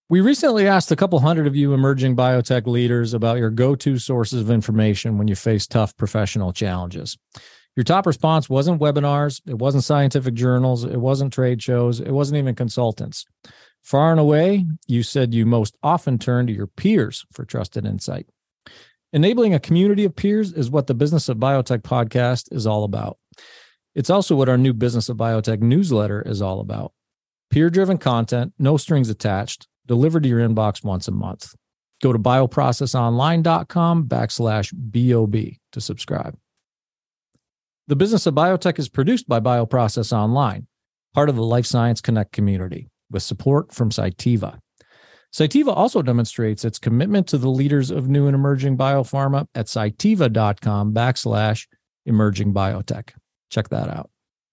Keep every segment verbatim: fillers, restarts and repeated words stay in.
We recently asked a couple hundred of you emerging biotech leaders about your go-to sources of information when you face tough professional challenges. Your top response wasn't webinars, it wasn't scientific journals, it wasn't trade shows, it wasn't even consultants. Far and away, you said you most often turn to your peers for trusted insight. Enabling a community of peers is what the Business of Biotech podcast is all about. It's also what our new Business of Biotech newsletter is all about. Peer-driven content, no strings attached, delivered to your inbox once a month. Go to bioprocessonline.com backslash BOB to subscribe. The Business of Biotech is produced by Bioprocess Online, part of the Life Science Connect community, with support from Cytiva. Cytiva also demonstrates its commitment to the leaders of new and emerging biopharma at cytiva.com backslash emerging biotech. Check that out.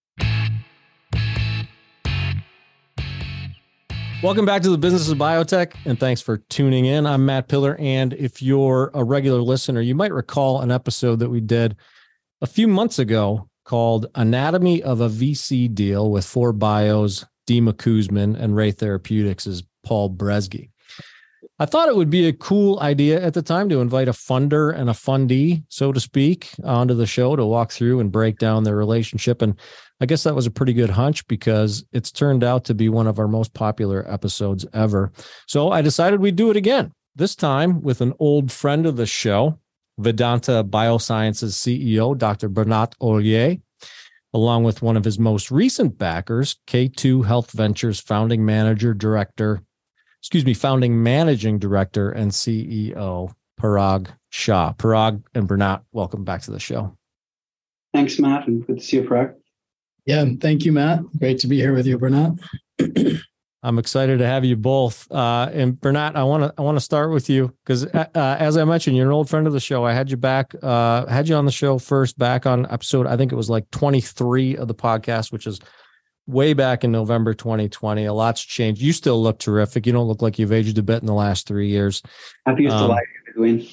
Welcome back to the Business of Biotech, and thanks for tuning in. I'm Matt Pillar, and if you're a regular listener, you might recall an episode that we did a few months ago called Anatomy of a V C Deal with four Bio's Dima Kuzmin and Ray Therapeutics' Paul Bresky. I thought it would be a cool idea at the time to invite a funder and a fundee, so to speak, onto the show to walk through and break down their relationship. And I guess that was a pretty good hunch because it's turned out to be one of our most popular episodes ever. So I decided we'd do it again, this time with an old friend of the show, Vedanta Biosciences C E O, Doctor Bernat Ollier, along with one of his most recent backers, K two Health Ventures founding manager, director, excuse me, founding managing director and C E O, Parag Shah. Parag and Bernat, welcome back to the show. Thanks, Matt, and good to see you, Parag. Yeah, thank you, Matt. Great to be here with you, Bernat. I'm excited to have you both. Uh, and Bernat, I want to I want to start with you because, uh, as I mentioned, you're an old friend of the show. I had you back, uh, had you on the show first back on episode, I think it was like twenty-three of the podcast, which is way back in November twenty twenty. A lot's changed. You still look terrific. You don't look like you've aged a bit in the last three years. Happy to um, light between.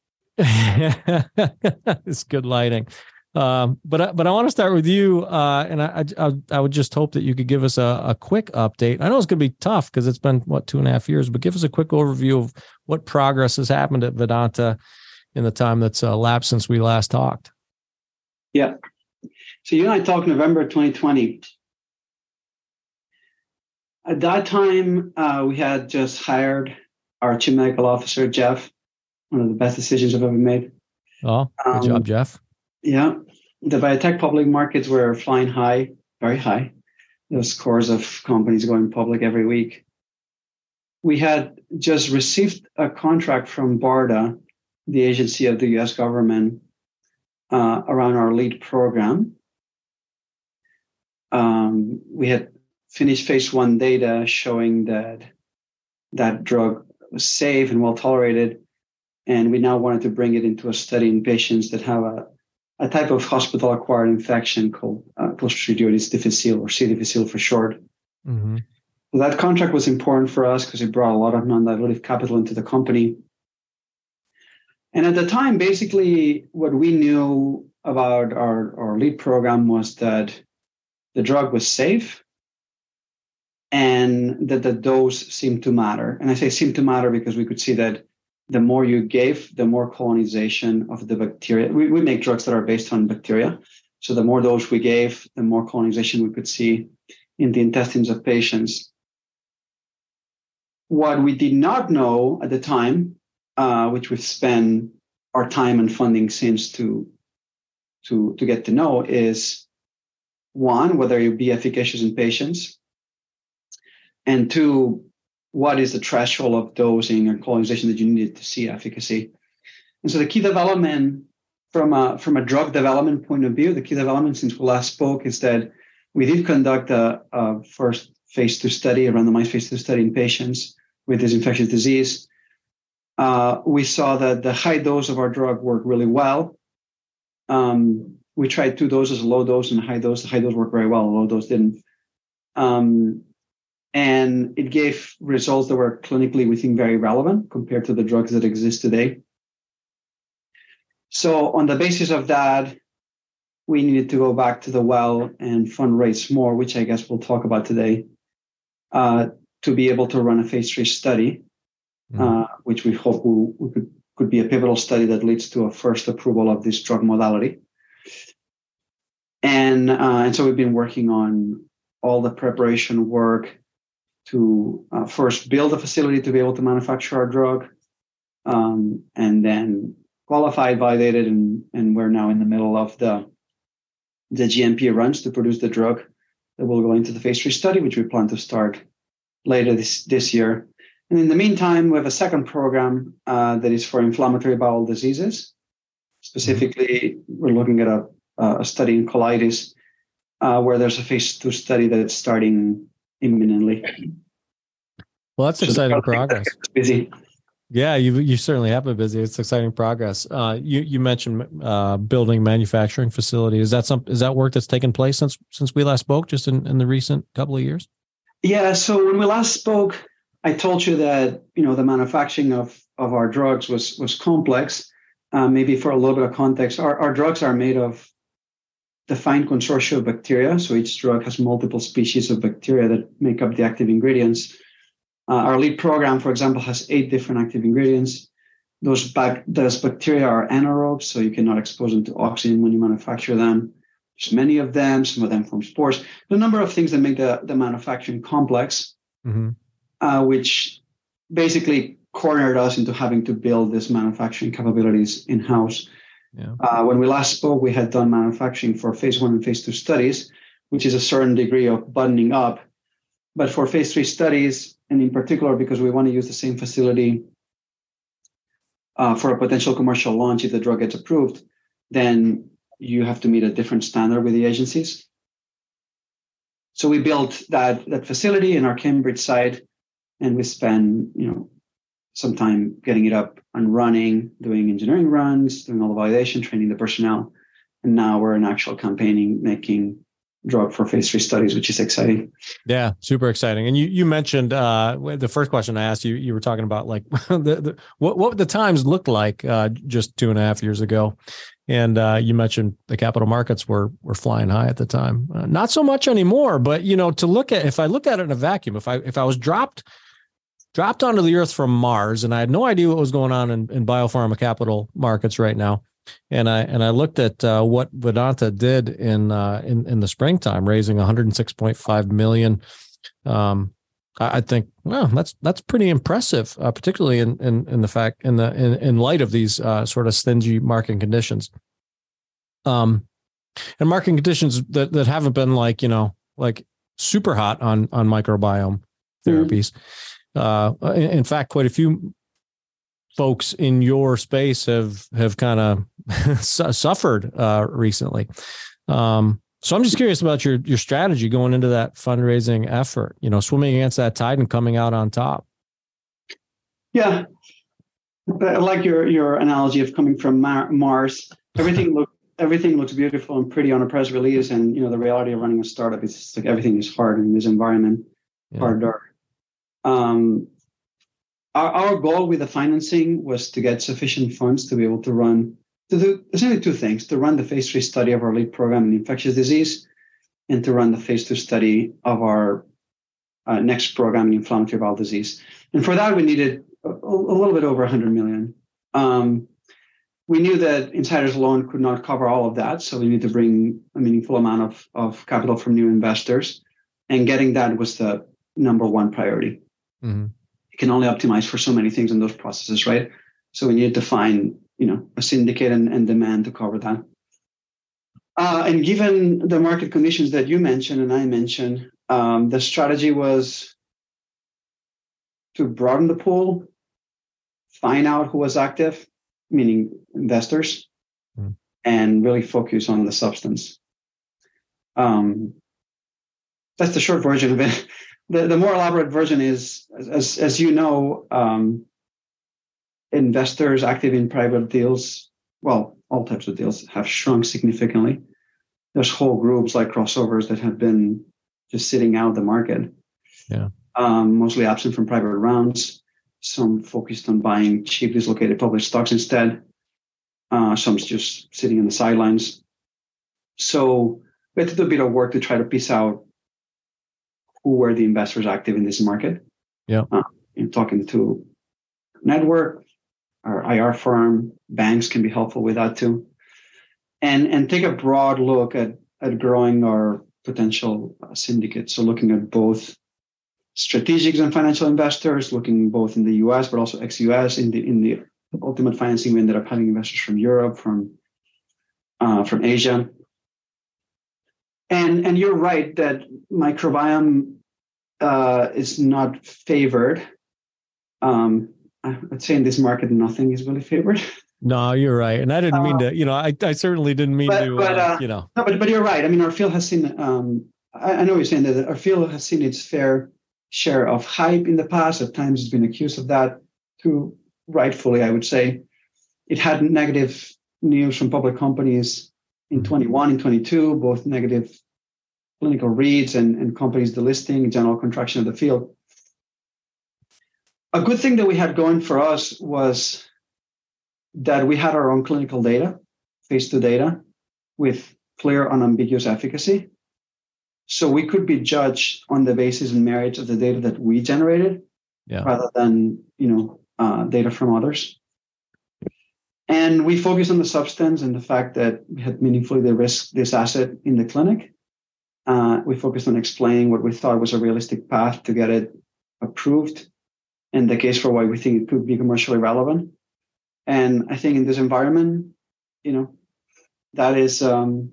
It's good lighting. Um, but but I want to start with you, uh, and I, I I would just hope that you could give us a, a quick update. I know it's going to be tough because it's been what two and a half years, but give us a quick overview of what progress has happened at Vedanta in the time that's uh, lapsed since we last talked. Yeah, so you and I talked November twenty twenty. At that time, uh, we had just hired our Chief Medical Officer, Jeff. One of the best decisions I've ever made. Oh, good um, job, Jeff. Yeah, the biotech public markets were flying high, very high. There was scores of companies going public every week. We had just received a contract from BARDA, the agency of the U S government, uh, around our lead program. Um, we had finished phase one data showing that that drug was safe and well tolerated, and we now wanted to bring it into a study in patients that have a a type of hospital-acquired infection called uh, Clostridium difficile, or C. difficile for short. Mm-hmm. So that contract was important for us because it brought a lot of non-dilutive capital into the company. And at the time, basically, what we knew about our, our lead program was that the drug was safe and that the dose seemed to matter. And I say seemed to matter because we could see that the more you gave, the more colonization of the bacteria. We, we make drugs that are based on bacteria. So the more dose we gave, the more colonization we could see in the intestines of patients. What we did not know at the time, uh, which we've spent our time and funding since to, to, to get to know, is one, whether it be efficacious in patients, and two, what is the threshold of dosing or colonization that you needed to see efficacy. And so the key development from a, from a drug development point of view, the key development since we last spoke is that we did conduct a, a first phase two study, a randomized phase two study in patients with this infectious disease. Uh, we saw that the high dose of our drug worked really well. Um, we tried two doses, a low dose and a high dose. The high dose worked very well, a low dose didn't. Um, And it gave results that were clinically, we think, very relevant compared to the drugs that exist today. So on the basis of that, we needed to go back to the well and fundraise more, which I guess we'll talk about today, uh, to be able to run a phase three study, mm-hmm. uh, which we hope will, will could, could be a pivotal study that leads to a first approval of this drug modality. And, uh, and so we've been working on all the preparation work to uh, first build a facility to be able to manufacture our drug, um, and then qualify, validate it, and, and we're now in the middle of the, the G M P runs to produce the drug that will go into the phase three study, which we plan to start later this, this year. And in the meantime, we have a second program uh, that is for inflammatory bowel diseases. Specifically, we're looking at a, a study in colitis uh, where there's a phase two study that's starting imminently. Well, that's so exciting progress. Busy. Yeah, you you certainly have been busy. It's exciting progress. Uh, you you mentioned uh, building manufacturing facility. Is that some is that work that's taken place since since we last spoke, just in, in the recent couple of years? Yeah. So when we last spoke, I told you that you know the manufacturing of of our drugs was was complex. Uh, maybe for a little bit of context, our our drugs are made of defined consortia of bacteria. So each drug has multiple species of bacteria that make up the active ingredients. Uh, our lead program, for example, has eight different active ingredients. Those, bac- those bacteria are anaerobes, so you cannot expose them to oxygen when you manufacture them. There's many of them. Some of them form spores. The number of things that make the, the manufacturing complex, mm-hmm. uh, which basically cornered us into having to build these manufacturing capabilities in-house. Yeah. Uh, when we last spoke, we had done manufacturing for phase one and phase two studies, which is a certain degree of buttoning up. But for phase three studies, and in particular, because we want to use the same facility uh, for a potential commercial launch if the drug gets approved, then you have to meet a different standard with the agencies. So we built that, that facility in our Cambridge site, and we spent, you know, some time getting it up and running, doing engineering runs, doing all the validation, training the personnel. And now we're in actual campaigning, making drug for phase three studies, which is exciting. Yeah, super exciting. And you you mentioned uh, the first question I asked you, you were talking about like the, the what what the times looked like uh, just two and a half years ago, and uh, you mentioned the capital markets were were flying high at the time. Uh, not so much anymore, but you know, to look at if I look at it in a vacuum, if I if I was dropped dropped onto the Earth from Mars and I had no idea what was going on in, in biopharma capital markets right now. And I and I looked at uh, what Vedanta did in uh, in in the springtime, raising one hundred six point five million dollars. Um, I, I think, well, that's that's pretty impressive, uh, particularly in, in in the fact in the in, in light of these uh, sort of stingy market conditions. Um, and market conditions that, that haven't been like you know like super hot on on microbiome therapies. Mm-hmm. Uh, in, in fact, quite a few folks in your space have have kind of suffered uh, recently. Um, so I'm just curious about your your strategy going into that fundraising effort. You know, swimming against that tide and coming out on top. Yeah, I like your your analogy of coming from Mar- Mars. Everything look everything looks beautiful and pretty on a press release, and you know the reality of running a startup is like everything is hard in this environment, yeah. harder. Um, Our, our goal with the financing was to get sufficient funds to be able to run, to do essentially two things, to run the phase three study of our lead program in infectious disease and to run the phase two study of our uh, next program in inflammatory bowel disease. And for that, we needed a, a little bit over one hundred million. Um, we knew that insiders alone could not cover all of that, so we need to bring a meaningful amount of, of capital from new investors. And getting that was the number one priority. Mm-hmm. Can only optimize for so many things in those processes, right? So we needed to find, you know, a syndicate and, and demand to cover that. Uh, and given the market conditions that you mentioned and I mentioned, um, the strategy was to broaden the pool, find out who was active, meaning investors, mm. and really focus on the substance. Um, that's the short version of it. The, the more elaborate version is, as as you know, um, investors active in private deals, well, all types of deals have shrunk significantly. There's whole groups like crossovers that have been just sitting out of the market, yeah, um, mostly absent from private rounds. Some focused on buying cheap, dislocated public stocks instead. Uh, some's just sitting on the sidelines. So we had to do a bit of work to try to piece out who were the investors active in this market. Yeah. Uh, in talking to network, our I R firm, banks can be helpful with that too. And, and take a broad look at, at growing our potential uh, syndicate. So looking at both strategics and financial investors, looking both in the U S, but also ex-U S. In the in the ultimate financing, we ended up having investors from Europe, from uh, from Asia. And, and you're right that microbiome uh, is not favored. Um, I'd say in this market, nothing is really favored. No, you're right. And I didn't mean uh, to, you know, I, I certainly didn't mean but, to, but, uh, uh, you know. No, but, but you're right. I mean, our field has seen, um, I, I know you're saying that our field has seen its fair share of hype in the past. At times it's been accused of that too, rightfully, I would say. It had negative news from public companies in twenty-one and twenty-two, both negative clinical reads and, and companies delisting, general contraction of the field. A good thing that we had going for us was that we had our own clinical data, phase two data, with clear, unambiguous efficacy. So we could be judged on the basis and merits of the data that we generated, yeah. rather than, you know, uh, data from others. And we focused on the substance and the fact that we had meaningfully de-risked this asset in the clinic. Uh, we focused on explaining what we thought was a realistic path to get it approved, and the case for why we think it could be commercially relevant. And I think in this environment, you know, that is um,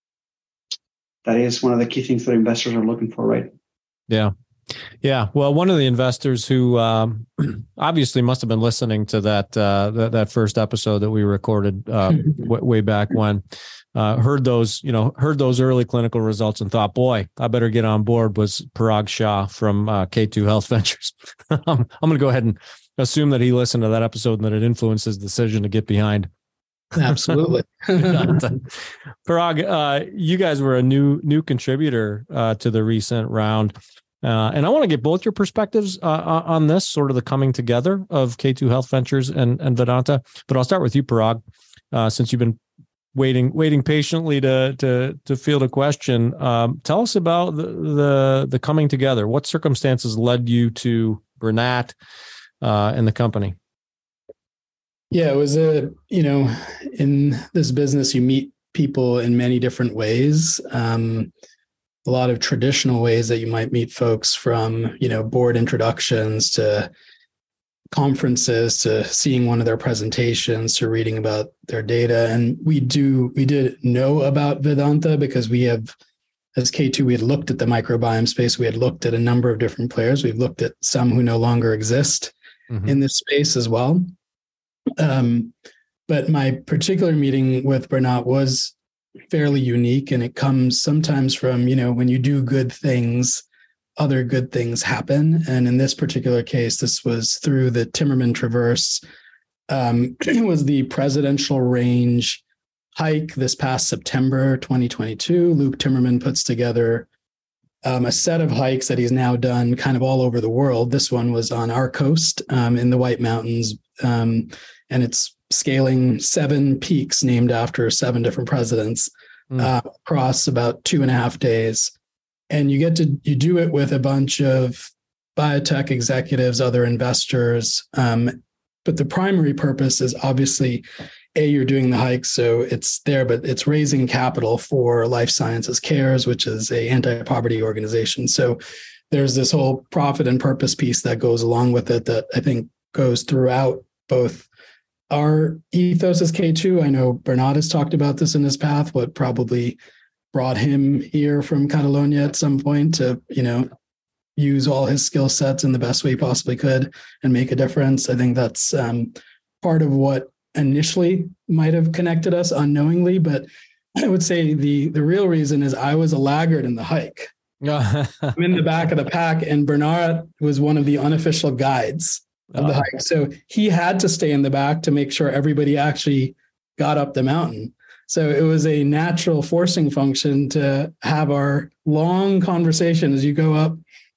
that is one of the key things that investors are looking for, right? Yeah. Yeah. Well, one of the investors who um, obviously must have been listening to that uh, that, that first episode that we recorded uh, w- way back when, uh, heard those, you know, heard those early clinical results and thought, boy, I better get on board, was Parag Shah from uh, K two Health Ventures. I'm, I'm going to go ahead and assume that he listened to that episode and that it influenced his decision to get behind. Absolutely. Parag, uh, you guys were a new new contributor uh, to the recent round. Uh, and I want to get both your perspectives uh, on this, sort of the coming together of K two Health Ventures and, and Vedanta. But I'll start with you, Parag, uh, since you've been waiting waiting patiently to to to field a question. Um, tell us about the, the the coming together. What circumstances led you to Bernat uh, and the company? Yeah, it was a, you know, in this business, you meet people in many different ways. Um, a lot of traditional ways that you might meet folks, from, you know, board introductions to conferences to seeing one of their presentations to reading about their data. And we do, we did know about Vedanta because we have, as K two, we had looked at the microbiome space. We had looked at a number of different players. We've looked at some who no longer exist mm-hmm. in this space as well. Um, but my particular meeting with Bernat was fairly unique, and it comes sometimes from, you know, when you do good things, other good things happen. And in this particular case, this was through the Timmerman Traverse. Um, it was the presidential range hike this past September twenty twenty-two. Luke Timmerman puts together um, a set of hikes that he's now done kind of all over the world. This one was on our coast um, in the White Mountains, um, and it's scaling seven peaks named after seven different presidents mm. uh, across about two and a half days. And you get to, you do it with a bunch of biotech executives, other investors. Um, but the primary purpose is obviously, A, you're doing the hike, so it's there, but it's raising capital for Life Sciences Cares, which is a anti-poverty organization. So there's this whole profit and purpose piece that goes along with it that I think goes throughout both our ethos as K two. I know Bernat has talked about this in his path, what probably brought him here from Catalonia at some point to, you know, use all his skill sets in the best way he possibly could and make a difference. I think that's um, part of what initially might have connected us unknowingly, but I would say the the real reason is I was a laggard in the hike. I'm in the back of the pack, and Bernat was one of the unofficial guides of the hike. So he had to stay in the back to make sure everybody actually got up the mountain. So it was a natural forcing function to have our long conversation as you go up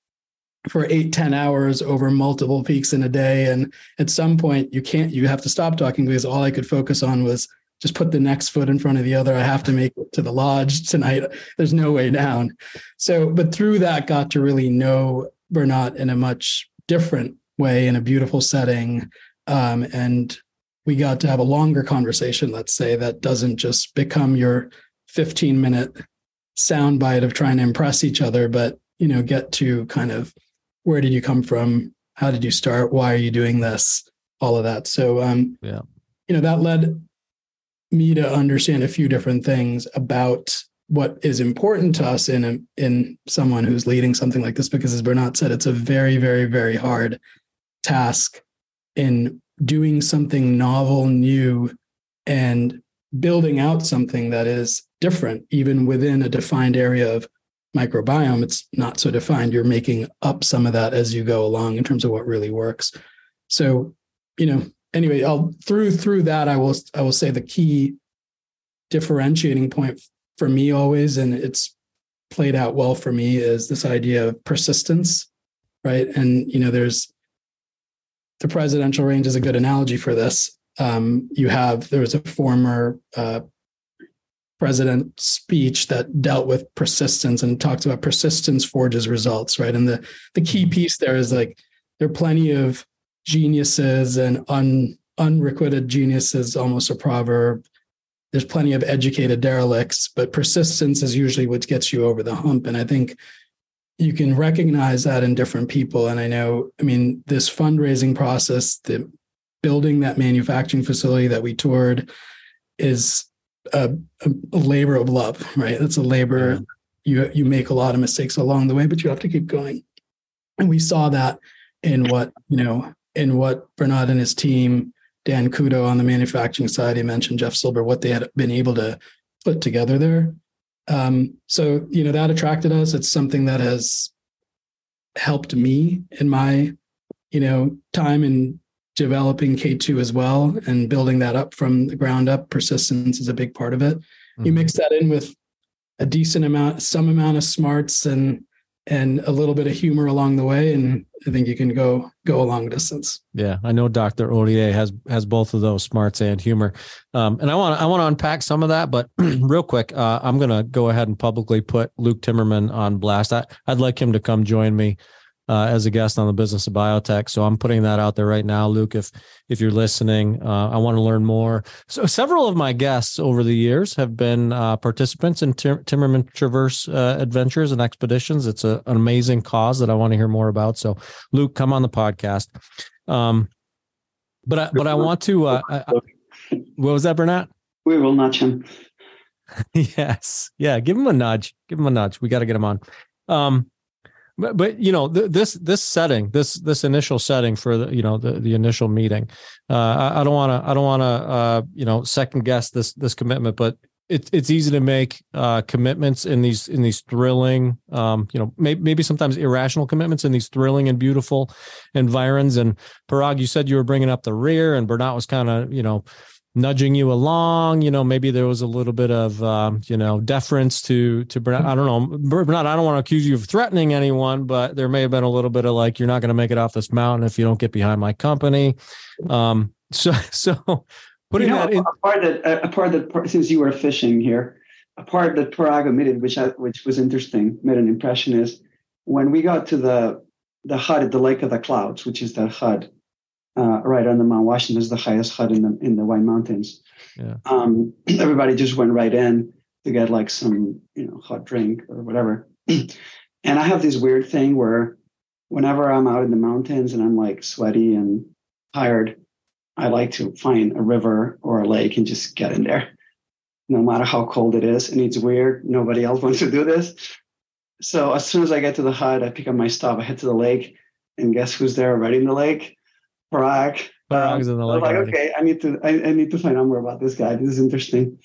for eight, ten hours over multiple peaks in a day. And at some point you can't, you have to stop talking, because all I could focus on was just put the next foot in front of the other. I have to make it to the lodge tonight. There's no way down. So, but through that, got to really know Bernat in a much different way in a beautiful setting. Um, and we got to have a longer conversation, let's say, that doesn't just become your fifteen minute soundbite of trying to impress each other, but, you know, get to kind of, where did you come from? How did you start? Why are you doing this? All of that. So, um, yeah, you know, that led me to understand a few different things about what is important to us in a, in someone who's leading something like this, because as Bernat said, it's a very, very, very hard task in doing something novel, new, and building out something that is different, even within a defined area of microbiome. It's not so defined. You're making up some of that as you go along in terms of what really works. So, you know, anyway, I'll through through that, I will I will say the key differentiating point for me always, and it's played out well for me, is this idea of persistence, right? And, you know, there's the presidential range is a good analogy for this. Um, you have, there was a former uh, president speech that dealt with persistence and talks about persistence forges results, right? And the, the key piece there is like, there are plenty of geniuses and un, unrequited geniuses, almost a proverb. There's plenty of educated derelicts, but persistence is usually what gets you over the hump. And I think you can recognize that in different people. And I know, I mean, this fundraising process, the building that manufacturing facility that we toured is a, a labor of love, right? It's a labor. You, you make a lot of mistakes along the way, but you have to keep going. And we saw that in what, you know, in what Bernat and his team, Dan Kudo on the manufacturing side, he mentioned Jeff Silber, what they had been able to put together there. Um, so, you know, that attracted us. It's something that has helped me in my, you know, time in developing K two as well, and building that up from the ground up. Persistence is a big part of it. Mm-hmm. You mix that in with a decent amount, some amount of smarts and and a little bit of humor along the way, and I think you can go go a long distance. Yeah, I know Doctor Aurier has has both of those, smarts and humor, um, and I want I want to unpack some of that. But real quick, uh, I'm going to go ahead and publicly put Luke Timmerman on blast. I, I'd like him to come join me uh, as a guest on the Business of Biotech. So I'm putting that out there right now, Luke. If if you're listening, uh, I want to learn more. So several of my guests over the years have been uh, participants in Tim- Timmerman Traverse uh, adventures and expeditions. It's a, an amazing cause that I want to hear more about. So Luke, come on the podcast. Um, but I, but I want to. Uh, I, what was that, Bernat? We will nudge him. Yes, yeah. Give him a nudge. Give him a nudge. We got to get him on. Um, But, but you know, th- this this setting, this this initial setting for the you know the, the initial meeting, uh, I, I don't want to I don't want to uh, you know second guess this this commitment, but it's it's easy to make uh, commitments in these in these thrilling, um, you know, maybe maybe sometimes irrational commitments in these thrilling and beautiful environs. And Parag, you said you were bringing up the rear, and Bernat was kind of you know nudging you along. You know, maybe there was a little bit of, um, you know, deference to, to Bernat. I don't know, Bernat, I don't want to accuse you of threatening anyone, but there may have been a little bit of like, you're not going to make it off this mountain if you don't get behind my company. Um, so, so putting you know, that in. A part that, a part that, since you were fishing here, a part that Parag omitted, which I, which was interesting, made an impression, is when we got to the, the H U D at the Lake of the Clouds, which is the H U D, Uh, right on the Mount Washington, is the highest H U D in the in the White Mountains. Yeah. Um, everybody just went right in to get like some, you know, hot drink or whatever. And I have this weird thing where whenever I'm out in the mountains and I'm like sweaty and tired, I like to find a river or a lake and just get in there, no matter how cold it is. And it's weird. Nobody else wants to do this. So as soon as I get to the H U D, I pick up my stuff, I head to the lake, and guess who's there already in the lake? Parag. Parag's in the lake. Like, okay, I need to I, I need to find out more about this guy. This is interesting.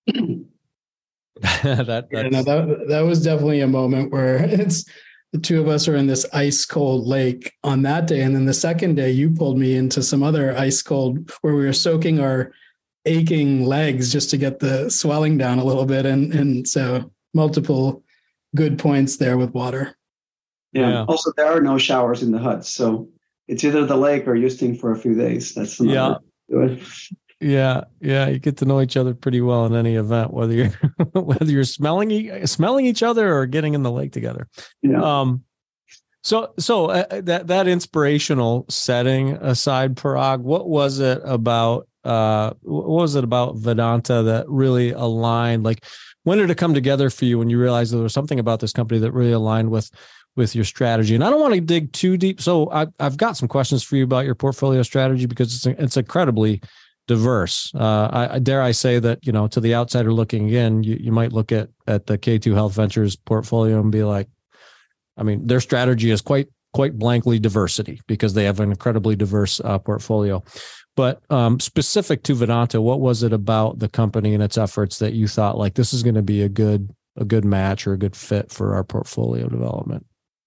that yeah, no, that that was definitely a moment where it's the two of us are in this ice cold lake on that day, and then the second day you pulled me into some other ice cold where we were soaking our aching legs just to get the swelling down a little bit, and and so multiple good points there with water. Yeah. yeah. Also, there are no showers in the H U D, so it's either the lake or Houston for a few days. That's yeah, yeah, yeah. You get to know each other pretty well in any event, whether you're whether you're smelling smelling each other or getting in the lake together. Yeah. Um, So, so uh, that that inspirational setting aside, Parag, what was it about? Uh, what was it about Vedanta that really aligned? Like, when did it come together for you when you realized there was something about this company that really aligned with with your strategy? And I don't want to dig too deep, so I, I've got some questions for you about your portfolio strategy because it's it's incredibly diverse. Uh, I, I dare I say that, you know, to the outsider looking in, you you might look at at the K two Health Ventures portfolio and be like, I mean, their strategy is quite quite blankly diversity because they have an incredibly diverse uh, portfolio. But um, specific to Vedanta, what was it about the company and its efforts that you thought like this is going to be a good a good match or a good fit for our portfolio development?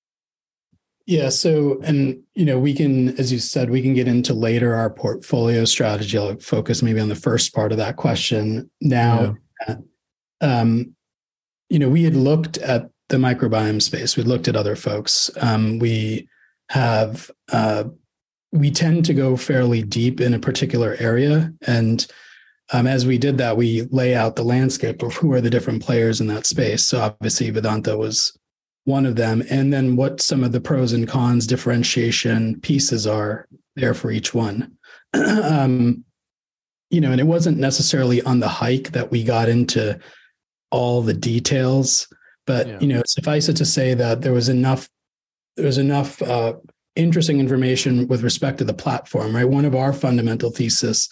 Yeah. So, and, you know, we can, as you said, we can get into later our portfolio strategy. I'll focus maybe on the first part of that question now. Yeah. Um, you know, we had looked at the microbiome space. We looked at other folks. Um, we have, uh, we tend to go fairly deep in a particular area. And um, as we did that, we lay out the landscape of who are the different players in that space. So obviously Vedanta was one of them. And then what some of the pros and cons differentiation pieces are there for each one. um, you know, and it wasn't necessarily on the hike that we got into all the details, but, yeah. you know, suffice it to say that there was enough, there was enough uh, interesting information with respect to the platform, right? One of our fundamental thesis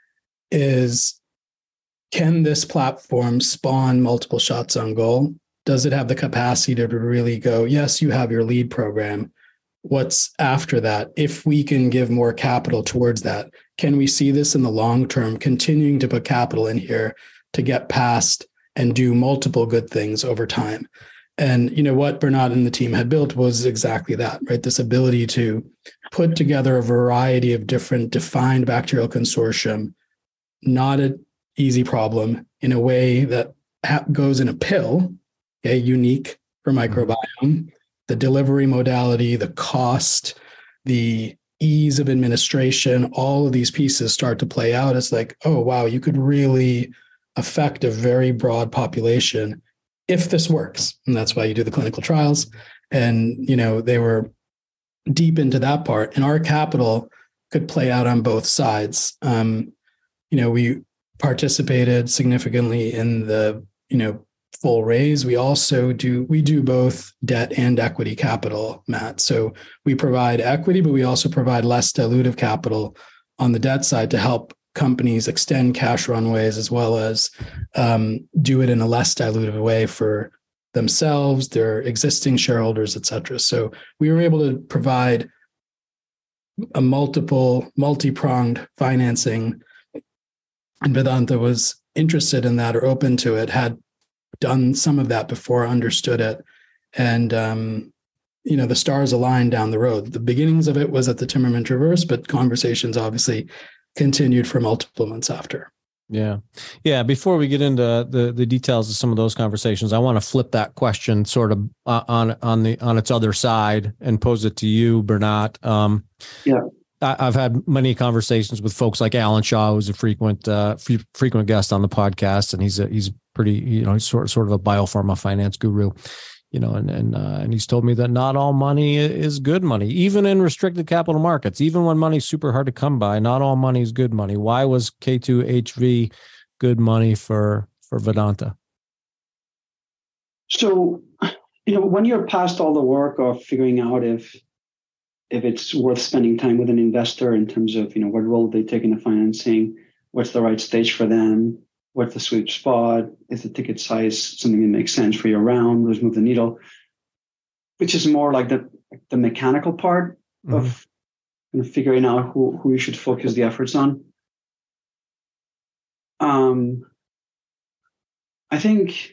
is, can this platform spawn multiple shots on goal? Does it have the capacity to really go, yes, you have your lead program. What's after that? If we can give more capital towards that, can we see this in the long term, continuing to put capital in here to get past and do multiple good things over time? And you know what Bernard and the team had built was exactly that, right? This ability to put together a variety of different defined bacterial consortium, not an easy problem, in a way that ha- goes in a pill, okay, unique for microbiome, the delivery modality, the cost, the ease of administration, all of these pieces start to play out. It's like, oh, wow, you could really affect a very broad population if this works. And that's why you do the clinical trials. And, you know, they were deep into that part. And our capital could play out on both sides. Um, you know, we participated significantly in the, you know, full raise. We also do, we do both debt and equity capital, Matt. So we provide equity, but we also provide less dilutive capital on the debt side to help companies extend cash runways, as well as um, do it in a less dilutive way for themselves, their existing shareholders, et cetera. So we were able to provide a multiple, multi-pronged financing, and Vedanta was interested in that or open to it, had done some of that before, understood it. And, um, you know, the stars aligned down the road. The beginnings of it was at the Timmerman Traverse, but conversations obviously continued for multiple months after. Yeah. Yeah. Before we get into the, the details of some of those conversations, I want to flip that question sort of on, on the, on its other side and pose it to you, Bernat. Um, yeah. I've had many conversations with folks like Alan Shaw, who's a frequent, uh, frequent guest on the podcast. And he's a, he's pretty, you know, he's sort of, sort of a biopharma finance guru, you know, and, and, uh, and he's told me that not all money is good money, even in restricted capital markets, even when money's super hard to come by, not all money is good money. Why was K two H V good money for, for Vedanta? So, you know, when you're past all the work of figuring out if, if it's worth spending time with an investor in terms of, you know, what role they take in the financing, what's the right stage for them, what's the sweet spot, is the ticket size something that makes sense for your round, let's move the needle, which is more like the the mechanical part mm-hmm. of you know, figuring out who, who you should focus the efforts on. Um, I think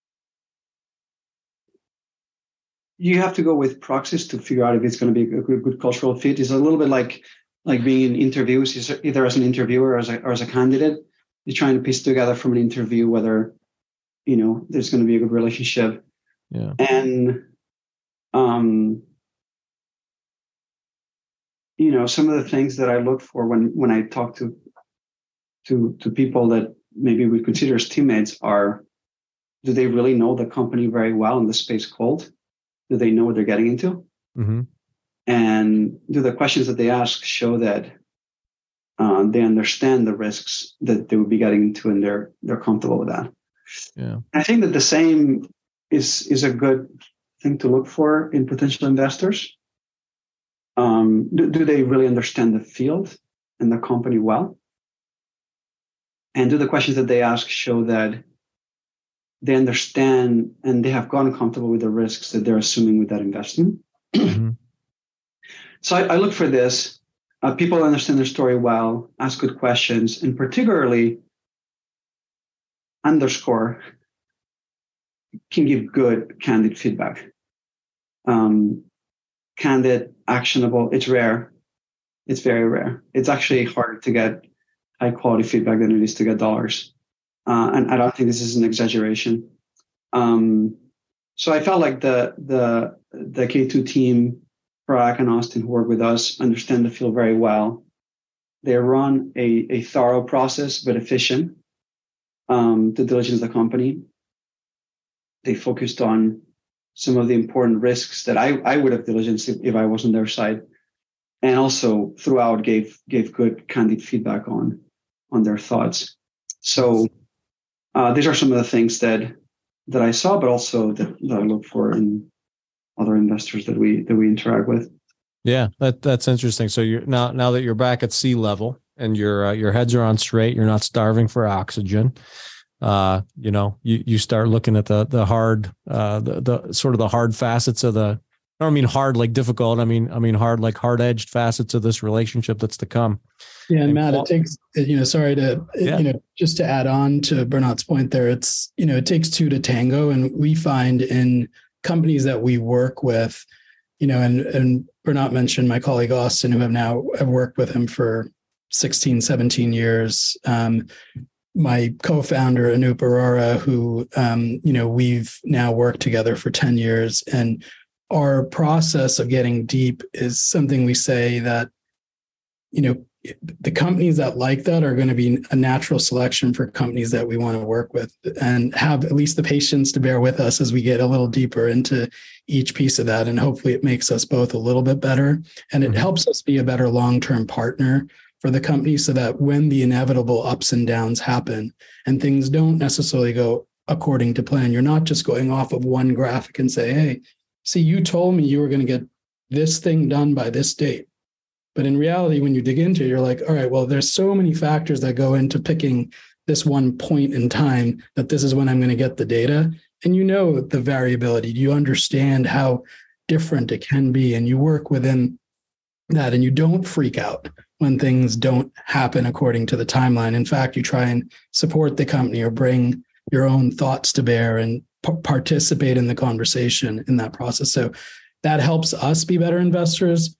you have to go with Proxys to figure out if it's going to be a good, good cultural fit. It's a little bit like like being in interviews, either as an interviewer or as a, or as a candidate. You're trying to piece together from an interview whether, you know, there's going to be a good relationship. Yeah. And, um, you know, some of the things that I look for when, when I talk to, to, to people that maybe we consider as teammates are, do they really know the company very well in the space cold? Do they know what they're getting into? Mm-hmm. And do the questions that they ask show that uh, they understand the risks that they would be getting into, and they're they're comfortable with that. Yeah, I think that the same is is a good thing to look for in potential investors. Um, do, do they really understand the field and the company well? And do the questions that they ask show that they understand and they have gotten comfortable with the risks that they're assuming with that investment? mm-hmm. So I, I look for this. Uh, people understand their story well, ask good questions, and particularly underscore can give good, candid feedback. Um, candid, actionable. It's rare. It's very rare. It's actually harder to get high quality feedback than it is to get dollars. Uh, and I don't think this is an exaggeration. Um, so I felt like the the the K two team, Parag and Austin, who work with us, understand the field very well. They run a, a thorough process, but efficient, um, to diligence the company. They focused on some of the important risks that I, I would have diligenced if, if I was on their side, and also throughout gave gave good, candid feedback on on their thoughts. So uh, these are some of the things that that I saw, but also that, that I look for in other investors that we that we interact with. Yeah, that that's interesting. So you're now now that you're back at sea level and your uh, your heads are on straight, you're not starving for oxygen. Uh, you know, you you start looking at the the hard uh the, the sort of the hard facets of the. I don't mean hard like difficult. I mean I mean hard like hard edged facets of this relationship that's to come. Yeah, and, and Matt, qual- it takes, you know, sorry to, yeah. you know, just to add on to Bernat's point there, it's, you know, it takes two to tango. And we find in companies that we work with, you know, and, and Bernat mentioned my colleague Austin, who have now have worked with him for sixteen, seventeen years. Um, my co-founder, Anup Arora, who, um, you know, we've now worked together for ten years. And our process of getting deep is something we say that, you know, the companies that like that are going to be a natural selection for companies that we want to work with, and have at least the patience to bear with us as we get a little deeper into each piece of that. And hopefully it makes us both a little bit better, and it mm-hmm. helps us be a better long-term partner for the company, so that when the inevitable ups and downs happen and things don't necessarily go according to plan, you're not just going off of one graphic and say, hey, see, you told me you were going to get this thing done by this date. But in reality, when you dig into it, you're like, all right, well, there's so many factors that go into picking this one point in time that this is when I'm going to get the data. And you know the variability. You understand how different it can be, and you work within that, and you don't freak out when things don't happen according to the timeline. In fact, you try and support the company or bring your own thoughts to bear and p- participate in the conversation in that process. So that helps us be better investors.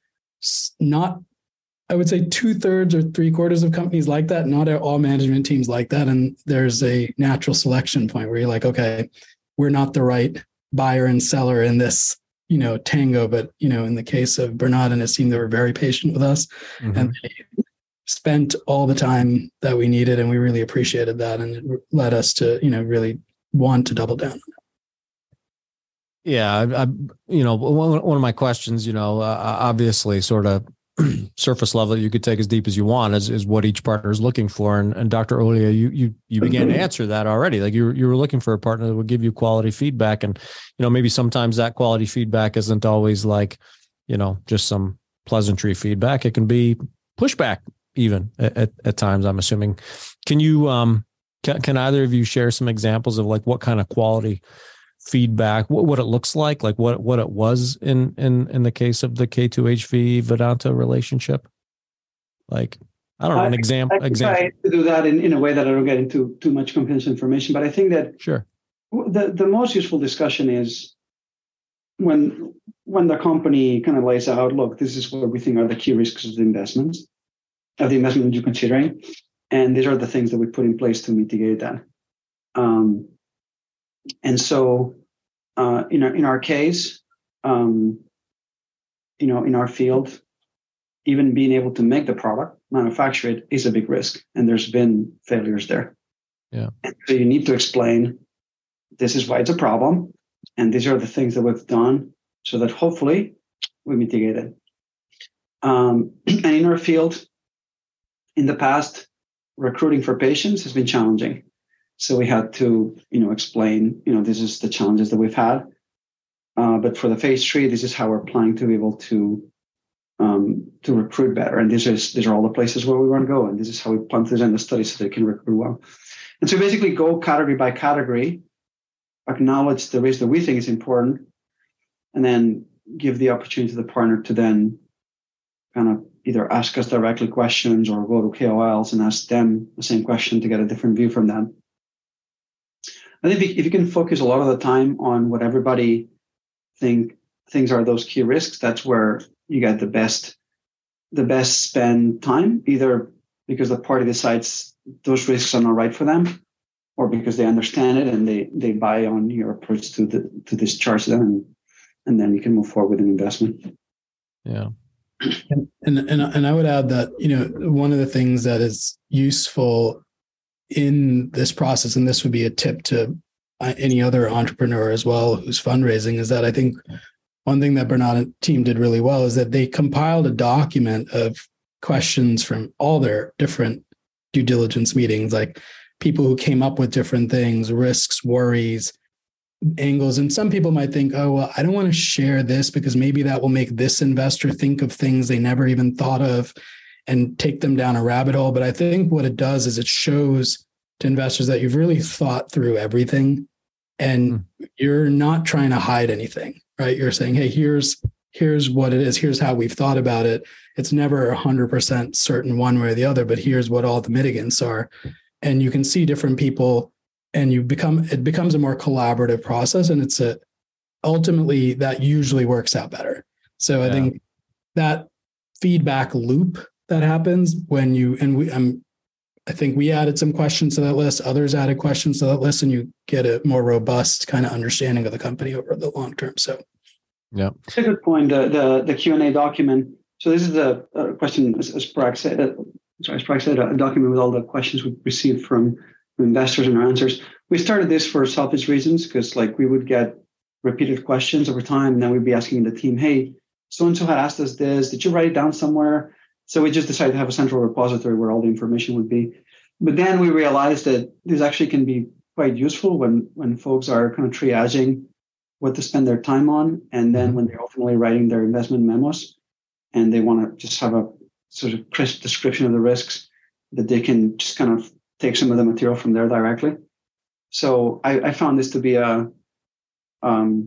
Not, I would say two thirds or three quarters of companies like that. Not all management teams like that. And there's a natural selection point where you're like, okay, we're not the right buyer and seller in this, you know, tango. But, you know, in the case of Bernat and his team, they were very patient with us, mm-hmm. and they spent all the time that we needed. And we really appreciated that. And it led us to, you know, really want to double down. Yeah, I, I, you know, one, one of my questions, you know, uh, obviously sort of surface level, you could take as deep as you want, is, is what each partner is looking for. And, and Doctor Olia, you you you began to answer that already. Like you you were looking for a partner that would give you quality feedback. And, you know, maybe sometimes that quality feedback isn't always like, you know, just some pleasantry feedback. It can be pushback even at, at, at times, I'm assuming. Can you, um, can, can either of you share some examples of like what kind of quality feedback, what, what it looks like, like what, what it was in, in, in the case of the K two H V Vedanta relationship? Like, I don't know, an example. I, I example. try to do that in, in a way that I don't get into too much confidential information, but I think that sure. the, the most useful discussion is when, when the company kind of lays out, look, this is what we think are the key risks of the investments, of the investment that you're considering. And these are the things that we put in place to mitigate that. Um, And so, uh, in our in our case, um, you know, in our field, even being able to make the product, manufacture it, is a big risk, and there's been failures there. Yeah. And so you need to explain, this is why it's a problem, and these are the things that we've done, so that hopefully we mitigate it. Um, and in our field, in the past, recruiting for patients has been challenging. So we had to, you know, explain, you know, this is the challenges that we've had. Uh, but for the phase three, this is how we're planning to be able to um, to recruit better. And this is these are all the places where we want to go. And this is how we plan to design the study so they can recruit well. And so basically go category by category, acknowledge the risk that we think is important, and then give the opportunity to the partner to then kind of either ask us directly questions or go to K O Ls and ask them the same question to get a different view from them. I think if you can focus a lot of the time on what everybody think things are those key risks, that's where you get the best the best spend time, either because the party decides those risks are not right for them, or because they understand it and they they buy on your approach to the to discharge them, and, and then you can move forward with an investment. Yeah. And, and and and I would add that, you know, one of the things that is useful in this process, and this would be a tip to any other entrepreneur as well who's fundraising, is that I think one thing that Bernat and team did really well is that they compiled a document of questions from all their different due diligence meetings, like people who came up with different things, risks, worries, angles. And some people might think, oh, well, I don't want to share this because maybe that will make this investor think of things they never even thought of and take them down a rabbit hole. But I think what it does is it shows to investors that you've really thought through everything and mm. you're not trying to hide anything, right? You're saying, hey, here's here's what it is. Here's how we've thought about it. It's never one hundred percent certain one way or the other, but here's what all the mitigants are. And you can see different people, and you become, it becomes a more collaborative process. And it's a, ultimately that usually works out better. So I yeah. think that feedback loop that happens when you, and we, I'm, I think we added some questions to that list, others added questions to that list, and you get a more robust kind of understanding of the company over the long term. So, yeah. That's a good point. The, the, the Q and A document. So this is a, a question, as, as Parag said, uh, sorry, as Parag said, a document with all the questions we received from investors and our answers. We started this for selfish reasons, because like we would get repeated questions over time, and then we'd be asking the team, hey, so-and-so had asked us this, did you write it down somewhere? So we just decided to have a central repository where all the information would be. But then we realized that this actually can be quite useful when, when folks are kind of triaging what to spend their time on, and then when they're ultimately writing their investment memos and they want to just have a sort of crisp description of the risks, that they can just kind of take some of the material from there directly. So I, I found this to be a, um,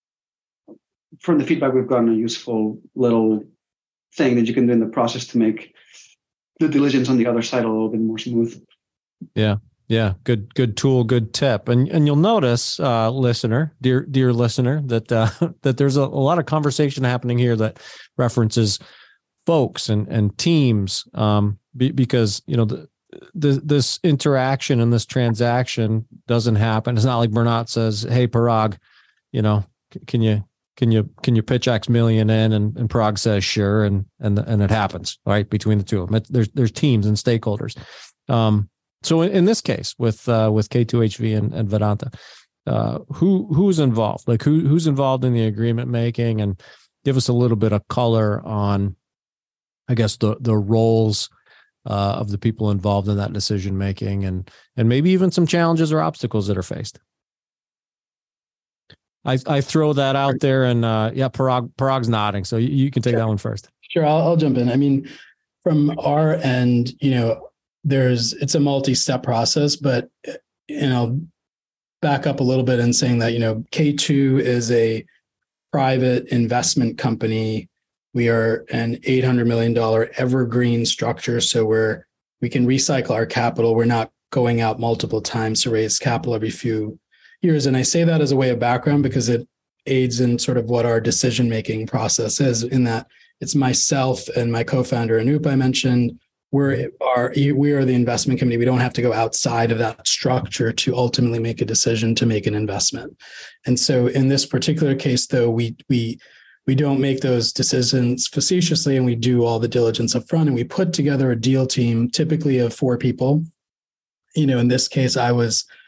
from the feedback we've gotten, a useful little thing that you can do in the process to make the diligence on the other side a little bit more smooth. Yeah. Yeah. Good, good tool, good tip. And, and you'll notice, uh, listener, dear, dear listener, that, uh, that there's a, a lot of conversation happening here that references folks and, and teams, um, be, because, you know, the, the, this interaction and this transaction doesn't happen. It's not like Bernat says, hey, Parag, you know, can you, can you, can you pitch X million in? And, and Parag says, sure. And, and, and it happens, right, between the two of them. It, there's, there's teams and stakeholders. Um, so in, in this case with, uh, with K two H V and, and Vedanta, uh, who, who's involved? Like who, who's involved in the agreement making, and give us a little bit of color on, I guess, the, the roles uh, of the people involved in that decision making, and, and maybe even some challenges or obstacles that are faced. I, I throw that out there, and uh, yeah, Parag, Parag's nodding, so you, you can take sure. that one first. Sure, I'll, I'll jump in. I mean, from our end, you know, there's it's a multi-step process, but you know, back up a little bit and saying that, you know, K two is a private investment company. We are an eight hundred million dollars evergreen structure, so we're we can recycle our capital. We're not going out multiple times to raise capital every few years. And I say that as a way of background because it aids in sort of what our decision-making process is, in that it's myself and my co-founder, Anup, I mentioned. We're are we are the investment committee. We don't have to go outside of that structure to ultimately make a decision to make an investment. And so in this particular case, though, we we we don't make those decisions facetiously, and we do all the diligence up front, and we put together a deal team, typically of four people. You know, in this case, I was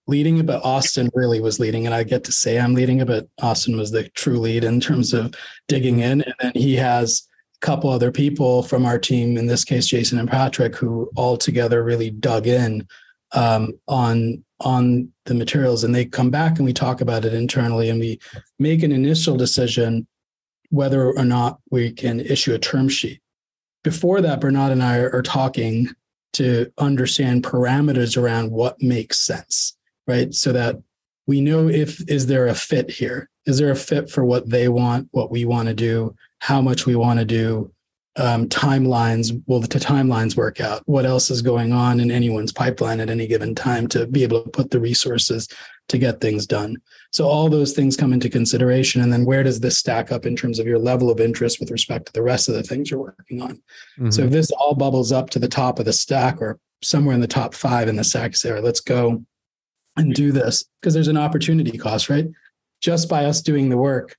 leading it, but Austin really was leading it. I get to say I'm leading it, but Austin was the true lead in terms of digging in. And then he has a couple other people from our team, in this case, Jason and Patrick, who all together really dug in um, on, on the materials. And they come back and we talk about it internally, and we make an initial decision whether or not we can issue a term sheet. Before that, Bernard and I are talking to understand parameters around what makes sense, right? So that we know if, is there a fit here? Is there a fit for what they want, what we want to do, how much we want to do, um, timelines, will the timelines work out? What else is going on in anyone's pipeline at any given time to be able to put the resources to get things done? So all those things come into consideration. And then where does this stack up in terms of your level of interest with respect to the rest of the things you're working on? Mm-hmm. So if this all bubbles up to the top of the stack or somewhere in the top five in the stack, say, let's go and do this, because there's an opportunity cost, right? Just by us doing the work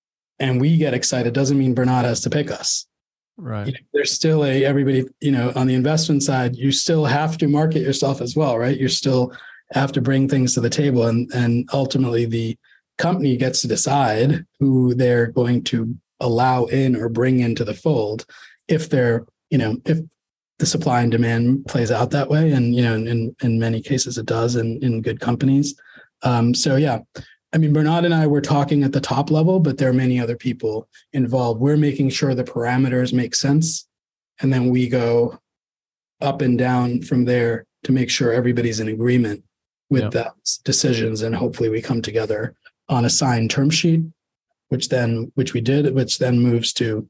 and we get excited doesn't mean Bernard has to pick us. Right. You know, there's still a, everybody, you know, on the investment side, you still have to market yourself as well, right? You're still have to bring things to the table, and, and ultimately the company gets to decide who they're going to allow in or bring into the fold if they're, you know, if the supply and demand plays out that way. And, you know, in, in many cases it does in, in good companies. Um, so yeah, I mean, Bernard and I were talking at the top level, but there are many other people involved. We're making sure the parameters make sense. And then we go up and down from there to make sure everybody's in agreement with yep. those decisions. And hopefully we come together on a signed term sheet, which then, which we did, which then moves to,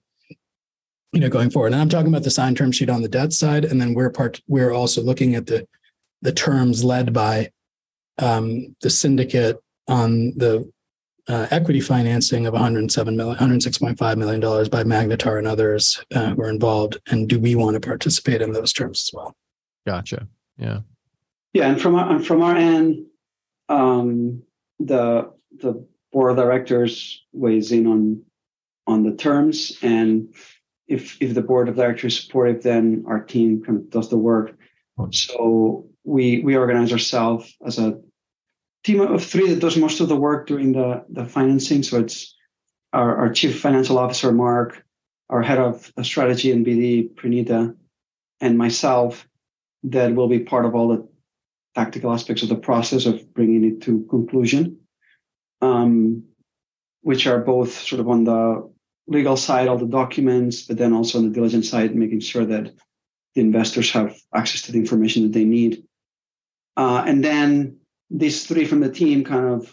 you know, going forward. And I'm talking about the signed term sheet on the debt side. And then we're part, we're also looking at the, the terms led by um, the syndicate on the uh, equity financing of one hundred seven million, one hundred six point five million dollars by Magnetar and others uh, who are involved. And do we want to participate in those terms as well? Gotcha. Yeah. Yeah. And from our, and from our end, um, the, the board of directors weighs in on, on the terms. And if, if the board of directors is supportive, then our team kind of does the work. So we, we organize ourselves as a team of three that does most of the work during the, the financing. So it's our, our chief financial officer, Mark, our head of strategy and B D, Pranita, and myself, that will be part of all the tactical aspects of the process of bringing it to conclusion, um, which are both sort of on the legal side, all the documents, but then also on the diligence side, making sure that the investors have access to the information that they need. Uh, and then these three from the team kind of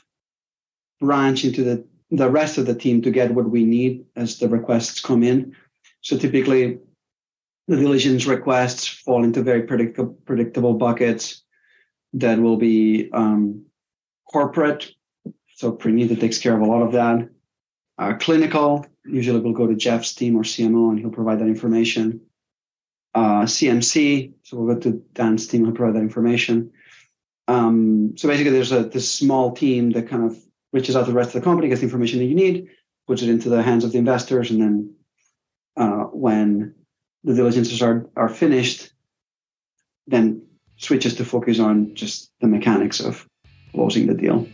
branch into the, the rest of the team to get what we need as the requests come in. So typically, the diligence requests fall into very predictable, predictable buckets that will be um, corporate. So Pranita takes care of a lot of that. Uh, clinical, usually we'll go to Jeff's team or C M O, and he'll provide that information. Uh, C M C, so we'll go to Dan's team, he'll provide that information. Um, so basically, there's a this small team that kind of reaches out to the rest of the company, gets the information that you need, puts it into the hands of the investors, and then uh, when the diligences are are finished, then switches to focus on just the mechanics of closing the deal.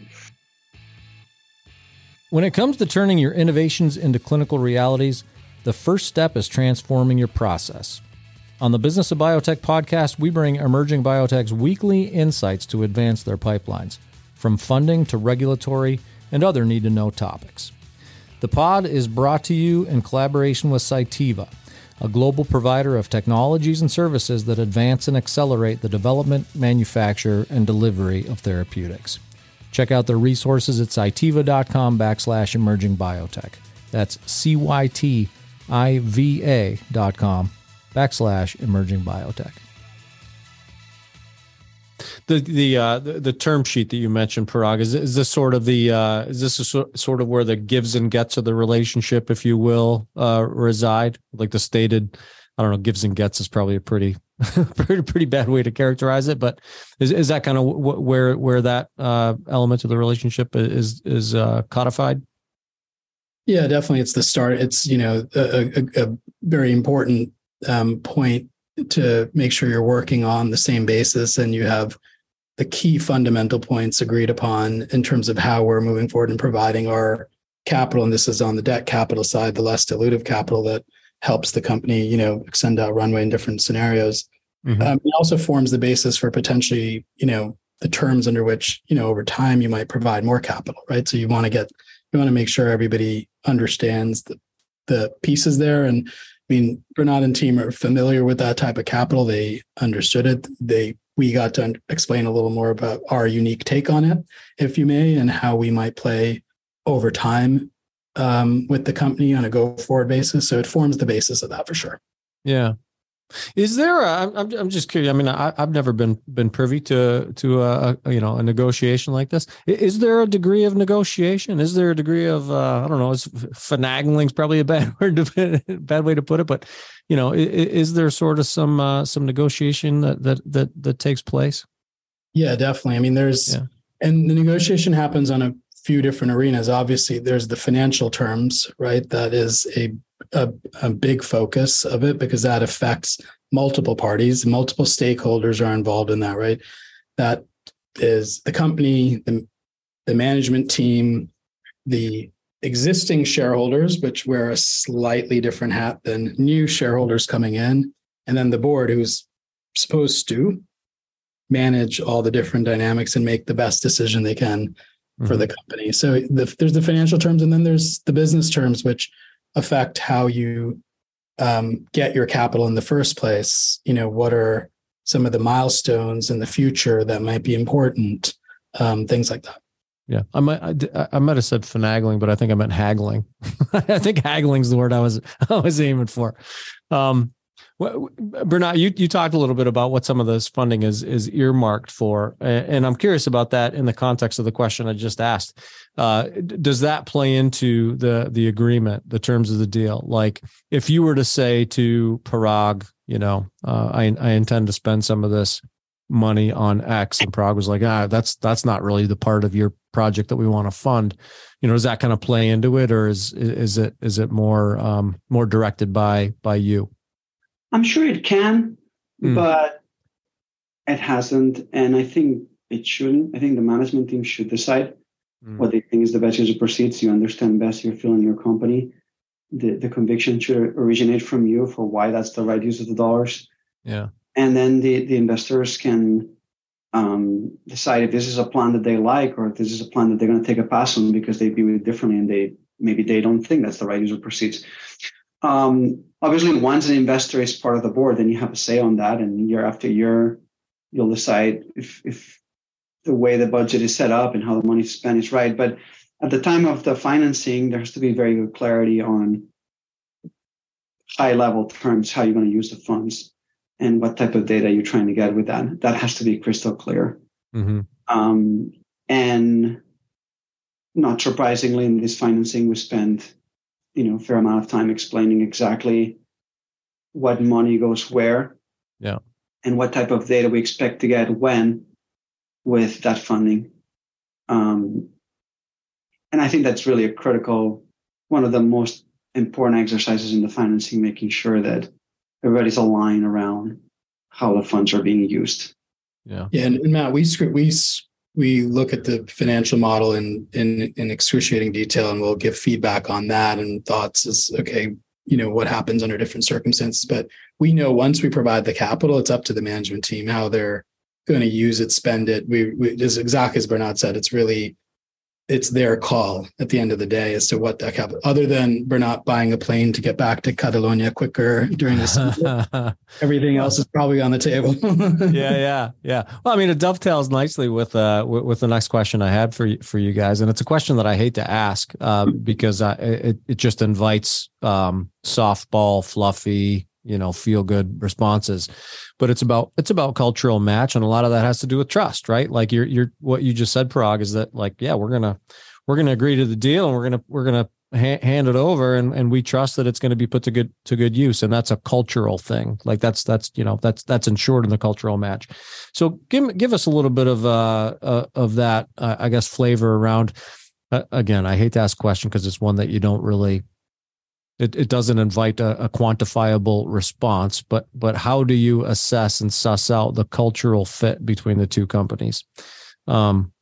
When it comes to turning your innovations into clinical realities, the first step is transforming your process. On the Business of Biotech podcast, we bring emerging biotechs weekly insights to advance their pipelines, from funding to regulatory and other need-to-know topics. The pod is brought to you in collaboration with Cytiva, a global provider of technologies and services that advance and accelerate the development, manufacture, and delivery of therapeutics. Check out their resources at cytiva.com backslash emerging biotech. That's C-Y-T-I-V-A dot com backslash emerging biotech. The the uh, the, the term sheet that you mentioned, Parag, is is this sort of the uh, is this a so, sort of where the gives and gets of the relationship, if you will, uh, reside? Like the stated, I don't know, gives and gets is probably a pretty pretty pretty bad way to characterize it, but is is that kind of w- where where that uh, element of the relationship is is uh, codified? Yeah, definitely. It's the start. It's you know a, a, a very important um, point to make sure you're working on the same basis and you have the key fundamental points agreed upon in terms of how we're moving forward and providing our capital. And this is on the debt capital side, the less dilutive capital that helps the company, you know, extend out runway in different scenarios. Mm-hmm. Um, it also forms the basis for potentially, you know, the terms under which, you know, over time you might provide more capital, right? So you want to get, you want to make sure everybody understands the, the pieces there. And I mean, Bernard and team are familiar with that type of capital. They understood it. They, we got to explain a little more about our unique take on it, if you may, and how we might play over time um, with the company on a go forward basis. So it forms the basis of that for sure. Yeah. Is there a, I'm, I'm just curious. I mean, I, I've never been, been privy to, to a, a, you know, a negotiation like this. Is there a degree of negotiation? Is there a degree of, uh, I don't know, is finagling is probably a bad word, to, bad way to put it, but you know, is, is there sort of some, uh, some negotiation that, that, that, that takes place? Yeah, definitely. I mean, there's, yeah. And the negotiation happens on a few different arenas. Obviously there's the financial terms, right? That is a A, a big focus of it because that affects multiple parties, multiple stakeholders are involved in that, right? That is the company, the, the management team, the existing shareholders, which wear a slightly different hat than new shareholders coming in, and then the board who's supposed to manage all the different dynamics and make the best decision they can mm-hmm. for the company. So the, there's the financial terms, and then there's the business terms, which affect how you um, get your capital in the first place. You know, what are some of the milestones in the future that might be important? Um, things like that. Yeah, I might I, I might have said finagling, but I think I meant haggling. I think haggling is the word I was I was aiming for. Um, Bernard, you you talked a little bit about what some of this funding is is earmarked for, and I'm curious about that in the context of the question I just asked. Uh, does that play into the the agreement, the terms of the deal? Like, if you were to say to Parag, you know, uh, I I intend to spend some of this money on X, and Parag was like, ah, that's that's not really the part of your project that we want to fund. You know, does that kind of play into it, or is is it is it more um, more directed by by you? I'm sure it can, mm. but it hasn't. And I think it shouldn't. I think the management team should decide mm. what they think is the best use of proceeds. You understand best your feeling your company. The, the conviction should originate from you for why that's the right use of the dollars. Yeah. And then the, the investors can um, decide if this is a plan that they like or if this is a plan that they're going to take a pass on because they view it differently and they maybe they don't think that's the right use of proceeds. Um, obviously, once an investor is part of the board, then you have a say on that, and year after year, you'll decide if if the way the budget is set up and how the money is spent is right. But at the time of the financing, there has to be very good clarity on high-level terms, how you're going to use the funds, and what type of data you're trying to get with that. That has to be crystal clear. Mm-hmm. Um, and not surprisingly, in this financing, we spent you know, a fair amount of time explaining exactly what money goes where, yeah, and what type of data we expect to get when with that funding. Um, and I think that's really a critical, one of the most important exercises in the financing, making sure that everybody's aligned around how the funds are being used. Yeah, yeah, and, and Matt, we we we look at the financial model in, in, in excruciating detail, and we'll give feedback on that and thoughts as, okay, you know, what happens under different circumstances. But we know once we provide the capital, it's up to the management team, how they're going to use it, spend it. We, we as exactly as Bernard said, it's really, it's their call at the end of the day as to what that capital, other than Bernard buying a plane to get back to Catalonia quicker during the season. Everything else is probably on the table. yeah, yeah, yeah. Well, I mean, it dovetails nicely with uh with, with the next question I had for you, for you guys, and it's a question that I hate to ask uh, because I, it it just invites um, softball, fluffy, you know, feel good responses, but it's about it's about cultural match, and a lot of that has to do with trust, right? Like you're you're what you just said, Parag, is that like, yeah, we're gonna we're gonna agree to the deal, and we're gonna we're gonna ha- hand it over, and and we trust that it's going to be put to good to good use, and that's a cultural thing. Like that's that's you know that's that's ensured in the cultural match. So give give us a little bit of uh, uh of that uh, I guess flavor around. Uh, again, I hate to ask a question because it's one that you don't really It it doesn't invite a, a quantifiable response, but but how do you assess and suss out the cultural fit between the two companies? Um,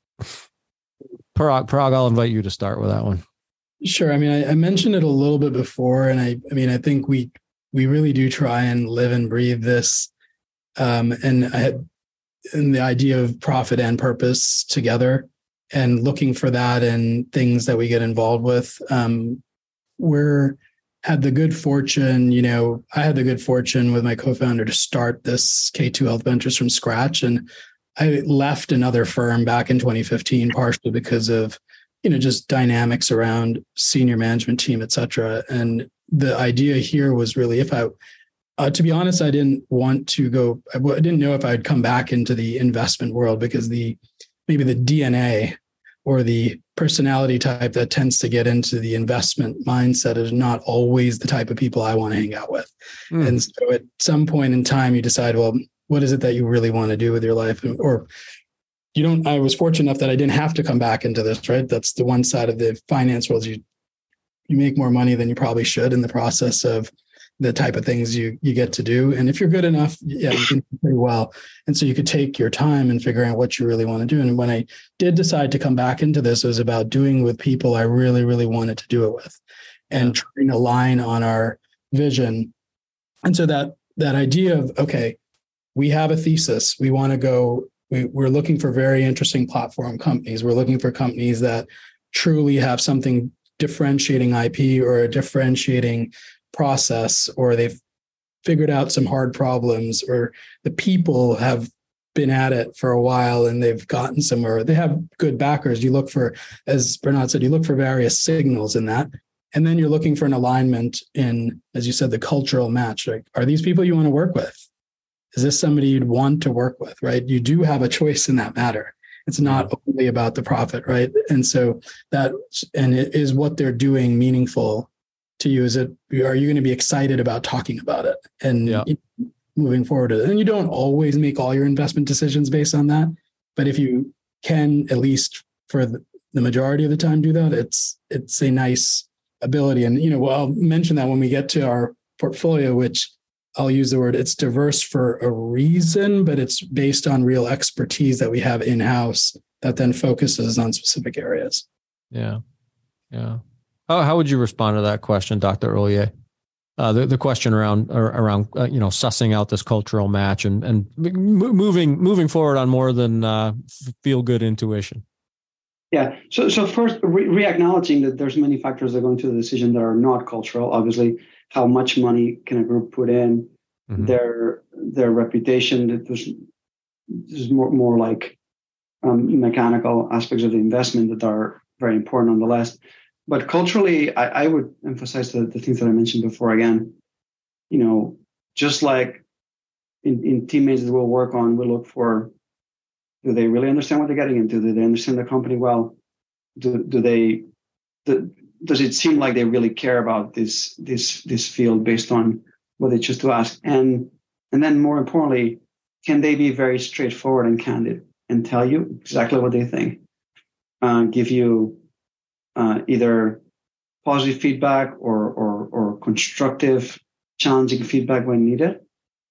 Parag, Parag, I'll invite you to start with that one. Sure. I mean, I, I mentioned it a little bit before, and I, I mean, I think we we really do try and live and breathe this, um, and I had and the idea of profit and purpose together, and looking for that in things that we get involved with. Um, we're had the good fortune, you know, I had the good fortune with my co-founder to start this K two Health Ventures from scratch, and I left another firm back in twenty fifteen, partially because of, you know, just dynamics around senior management team, et cetera. And the idea here was really, if I, uh, to be honest, I didn't want to go, I didn't know if I'd come back into the investment world, because the, maybe the D N A or the personality type that tends to get into the investment mindset is not always the type of people I want to hang out with. Mm. And so at some point in time, you decide, well, what is it that you really want to do with your life? Or you don't, I was fortunate enough that I didn't have to come back into this, right? That's the one side of the finance world. You, you make more money than you probably should in the process of the type of things you you get to do. And if you're good enough, yeah, you can do pretty well. And so you could take your time and figuring out what you really want to do. And when I did decide to come back into this, it was about doing with people I really, really wanted to do it with, and yeah. trying to align on our vision. And so that that idea of, okay, we have a thesis. We want to go, we, we're looking for very interesting platform companies. We're looking for companies that truly have something differentiating I P or a differentiating process, or they've figured out some hard problems, or the people have been at it for a while and they've gotten somewhere. They have good backers. You look for, as Bernard said, you look for various signals in that. And then you're looking for an alignment in, as you said, the cultural match. Like, are these people you want to work with? Is this somebody you'd want to work with, right? You do have a choice in that matter. It's not only about the profit, right? And so that, and it is what they're doing meaningful to you. Is it, are you going to be excited about talking about it and yeah. moving forward? And you don't always make all your investment decisions based on that, but if you can, at least for the majority of the time, do that, it's, it's a nice ability. And, you know, well, I'll mention that when we get to our portfolio, which I'll use the word, it's diverse for a reason, but it's based on real expertise that we have in-house that then focuses on specific areas. Yeah. Yeah. How, how would you respond to that question, Doctor Ollier? Uh, the, the question around, around uh, you know, sussing out this cultural match and, and moving, moving forward on more than uh, feel good intuition. Yeah. So, so first, re- re-acknowledging that there's many factors that go into the decision that are not cultural. Obviously, how much money can a group put in, mm-hmm. their their reputation. That there's, there's more more like um, mechanical aspects of the investment that are very important nonetheless. But culturally, I, I would emphasize the, the things that I mentioned before. Again, you know, just like in, in teammates that we'll work on, we look for, do they really understand what they're getting into? Do they understand the company well? Do do they do, does it seem like they really care about this this this field based on what they choose to ask? And and then more importantly, can they be very straightforward and candid and tell you exactly what they think? Uh, give you uh, either positive feedback or, or or constructive, challenging feedback when needed.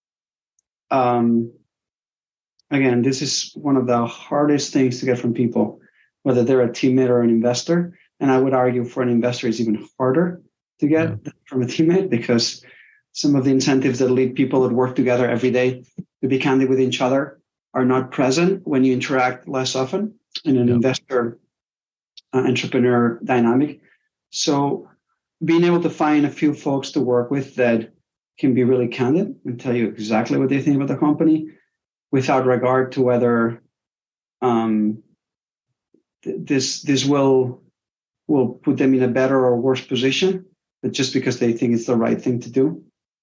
Um, again, this is one of the hardest things to get from people, whether they're a teammate or an investor. And I would argue for an investor, it's even harder to get yeah. from a teammate, because some of the incentives that lead people that work together every day to be candid with each other are not present when you interact less often in an yeah. investor uh, entrepreneur dynamic. So being able to find a few folks to work with that can be really candid and tell you exactly what they think about the company without regard to whether um, th- this this will will put them in a better or worse position, but just because they think it's the right thing to do.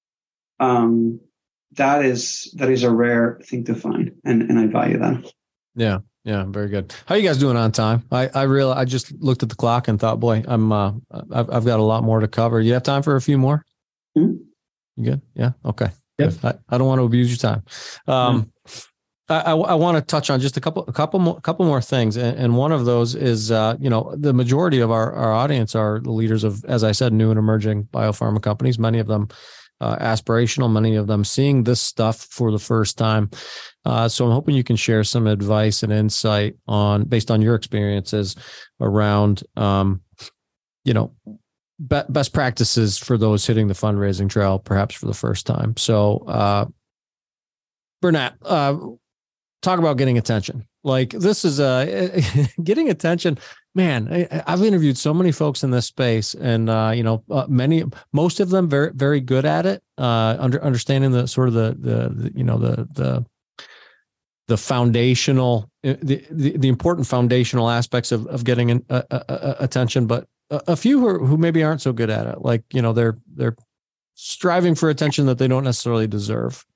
Um, that is that is a rare thing to find, and, and I value that. Yeah, yeah, very good. How are you guys doing on time? I I real I just looked at the clock and thought, boy, I'm uh, I've I've got a lot more to cover. You have time for a few more? Mm-hmm. You good? Yeah. Okay. Yep. I, I don't want to abuse your time. Um, mm-hmm. I, I, I want to touch on just a couple, a couple more, couple more things, and, and one of those is, uh, you know, the majority of our, our audience are the leaders of, as I said, new and emerging biopharma companies. Many of them uh, aspirational, many of them seeing this stuff for the first time. Uh, so I'm hoping you can share some advice and insight on, based on your experiences around, um, you know, be, best practices for those hitting the fundraising trail, perhaps for the first time. So, uh, Bernat, uh, talk about getting attention. Like this is uh, getting attention, man. I, I've interviewed so many folks in this space, and uh, you know, uh, many, most of them very, very good at it. Uh, under understanding the sort of the, the, the you know, the, the, the foundational, the, the, the important foundational aspects of, of getting an, uh, uh, attention, but a, a few who, are, who maybe aren't so good at it. Like, you know, they're, they're striving for attention that they don't necessarily deserve.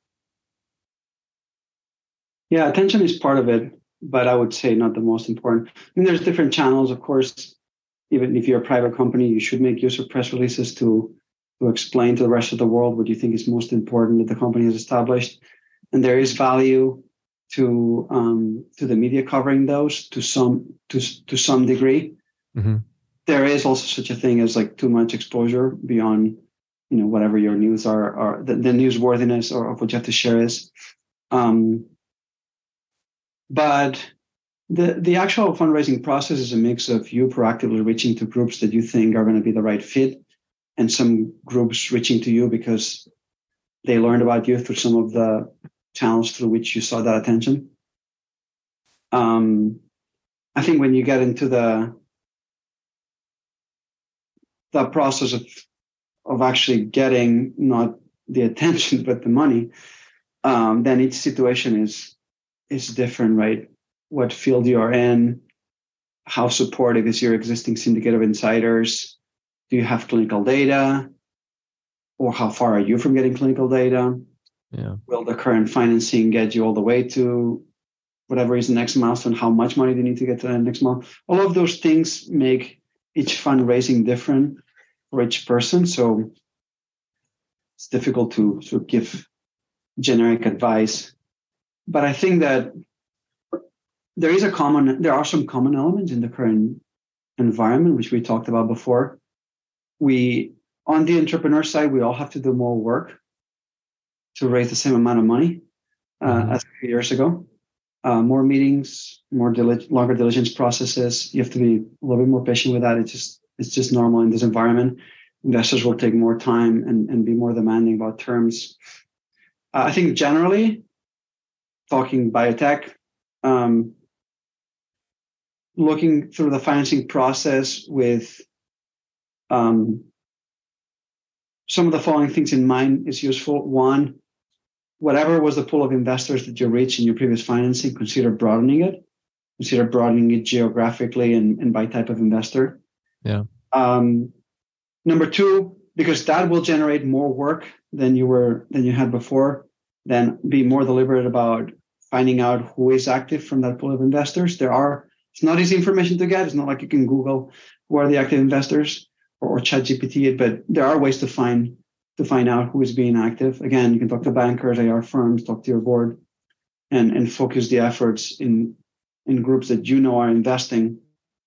Yeah, attention is part of it, but I would say not the most important. I mean, there's different channels, of course. Even if you're a private company, you should make use of press releases to, to explain to the rest of the world what you think is most important that the company has established. And there is value to um, to the media covering those to some to to some degree. Mm-hmm. There is also such a thing as like too much exposure beyond, you know, whatever your news are, or the, the newsworthiness or of what you have to share is. Um, But the, the actual fundraising process is a mix of you proactively reaching to groups that you think are going to be the right fit, and some groups reaching to you because they learned about you through some of the channels through which you saw that attention. Um, I think when you get into the the process of of actually getting not the attention but the money, um, then each situation is is different, right? What field you are in, how supportive is your existing syndicate of insiders? Do you have clinical data? Or how far are you from getting clinical data? Yeah. Will the current financing get you all the way to whatever is the next milestone? How much money do you need to get to the next milestone? All of those things make each fundraising different for each person. So it's difficult to sort of give generic advice. But I think that there is a common, there are some common elements in the current environment, which we talked about before. We, on the entrepreneur side, we all have to do more work to raise the same amount of money uh, mm-hmm. as a few years ago. Uh, more meetings, more dilig- longer diligence processes. You have to be a little bit more patient with that. It's just, it's just normal in this environment. Investors will take more time and, and be more demanding about terms. Uh, I think generally, talking biotech, um, looking through the financing process with um, some of the following things in mind is useful. One, whatever was the pool of investors that you reached in your previous financing, consider broadening it. Consider broadening it geographically and, and by type of investor. Yeah. Um, number two, because that will generate more work than you were than you had before, then be more deliberate about finding out who is active from that pool of investors. There are, it's not easy information to get. It's not like you can Google who are the active investors or, or ChatGPT it, but there are ways to find to find out who is being active. Again, you can talk to bankers, A R firms, talk to your board, and, and focus the efforts in, in groups that you know are investing.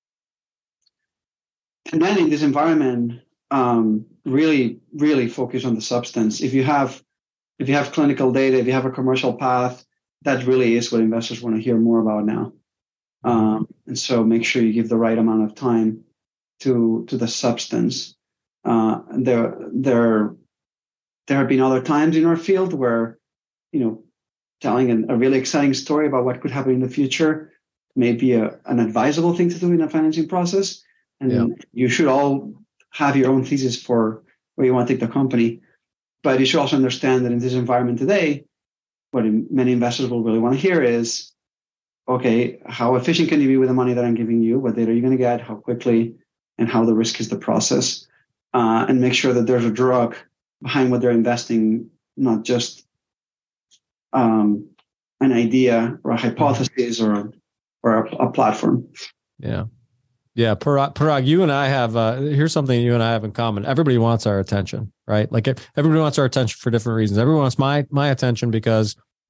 And then in this environment, um, really, really focus on the substance. If you have if you have clinical data, if you have a commercial path, that really is what investors want to hear more about now. Um, and so make sure you give the right amount of time to to the substance. Uh, there, there, there have been other times in our field where, you know, telling an, a really exciting story about what could happen in the future may be a, an advisable thing to do in a financing process. And yeah. you should all have your own thesis for where you want to take the company. But you should also understand that in this environment today, what many investors will really want to hear is, okay, how efficient can you be with the money that I'm giving you? What data are you going to get? How quickly? And how the risk is the process? Uh, and make sure that there's a drug behind what they're investing, not just um, an idea or a hypothesis or a, or a, a platform. Yeah. Yeah, Parag, Parag, you and I have, uh, here's something you and I have in common. Everybody wants our attention, right? Like everybody wants our attention for different reasons. Everyone wants my my attention because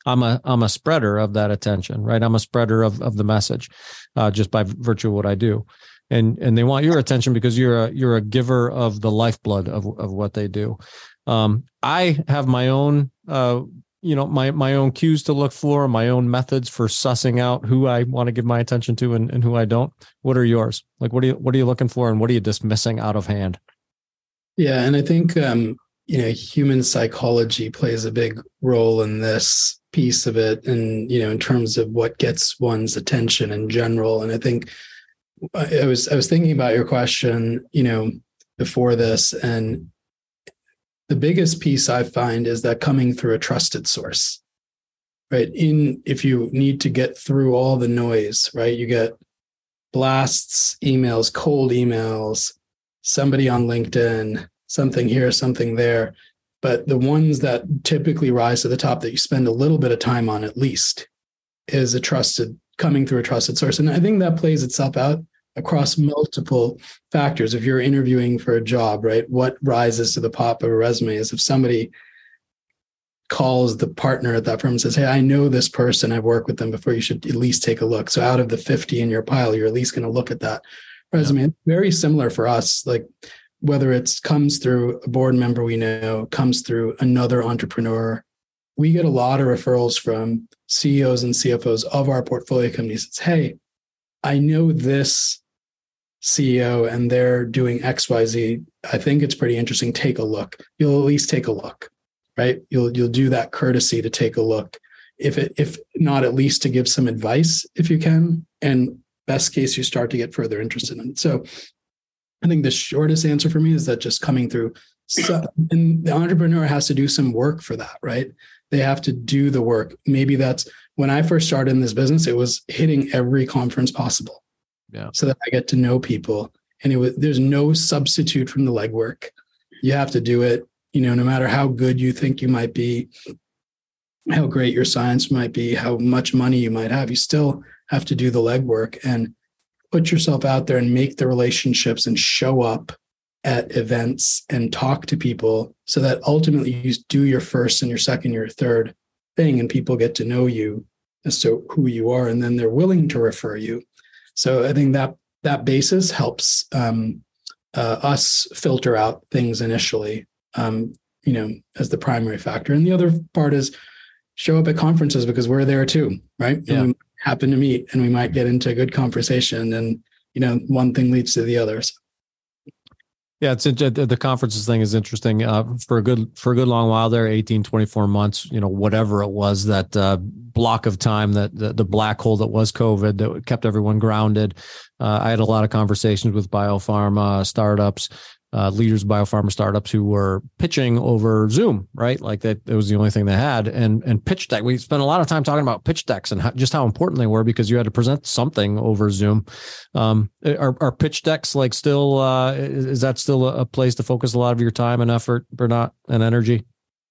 I'm a I'm a spreader of that attention, right? I'm a spreader of of the message, uh, just by virtue of what I do, and and they want your attention because you're a you're a giver of the lifeblood of of what they do. Um, I have my own, uh, you know, my my own cues to look for, my own methods for sussing out who I want to give my attention to and, and who I don't. What are yours? Like, what are you what are you looking for, and what are you dismissing out of hand? Yeah, and I think um, you know, human psychology plays a big role in this piece of it, and you know, in terms of what gets one's attention in general. And I think I was I was thinking about your question, you know, before this, and the biggest piece I find is that coming through a trusted source, right? In if you need to get through all the noise, right? You get blasts, emails, cold emails, somebody on LinkedIn, something here, something there. But the ones that typically rise to the top that you spend a little bit of time on at least is a trusted, coming through a trusted source. And I think that plays itself out across multiple factors. If you're interviewing for a job, right, what rises to the top of a resume is if somebody calls the partner at that firm and says, hey, I know this person, I've worked with them before, you should at least take a look. So out of the fifty in your pile, you're at least going to look at that resume. Yeah. Very similar for us, like whether it comes through a board member we know, comes through another entrepreneur. We get a lot of referrals from C E Os and C F Os of our portfolio companies. It's, hey, I know this C E O and they're doing X Y Z. I think it's pretty interesting. Take a look. You'll at least take a look, right? You'll you'll do that courtesy to take a look. If it if not at least to give some advice if you can. And best case, you start to get further interested in it. So I think the shortest answer for me is that just coming through. So, and the entrepreneur has to do some work for that, right? They have to do the work. Maybe that's when I first started in this business, it was hitting every conference possible. Yeah. So that I get to know people. And it was, there's no substitute from the legwork. You have to do it, you know, no matter how good you think you might be, how great your science might be, how much money you might have, you still have to do the legwork and put yourself out there and make the relationships and show up at events and talk to people so that ultimately you do your first and your second, your third thing, and people get to know you as to who you are, and then they're willing to refer you. So I think that that basis helps um, uh, us filter out things initially, um, you know, as the primary factor. And the other part is show up at conferences because we're there too, right? Yeah. And we happen to meet and we might get into a good conversation, and, you know, one thing leads to the other. So. Yeah, it's the conferences thing is interesting. Uh, for a good for a good long while there, eighteen, twenty-four months, you know, whatever it was, that uh, block of time, that the, the black hole that was COVID, that kept everyone grounded. Uh, I had a lot of conversations with biopharma startups, uh, leaders of biopharma startups who were pitching over Zoom, right? Like that, it was the only thing they had. And and pitch deck, we spent a lot of time talking about pitch decks and how, just how important they were because you had to present something over Zoom. Um, are, are pitch decks like still, uh, is, is that still a place to focus a lot of your time and effort, Bernat, and energy?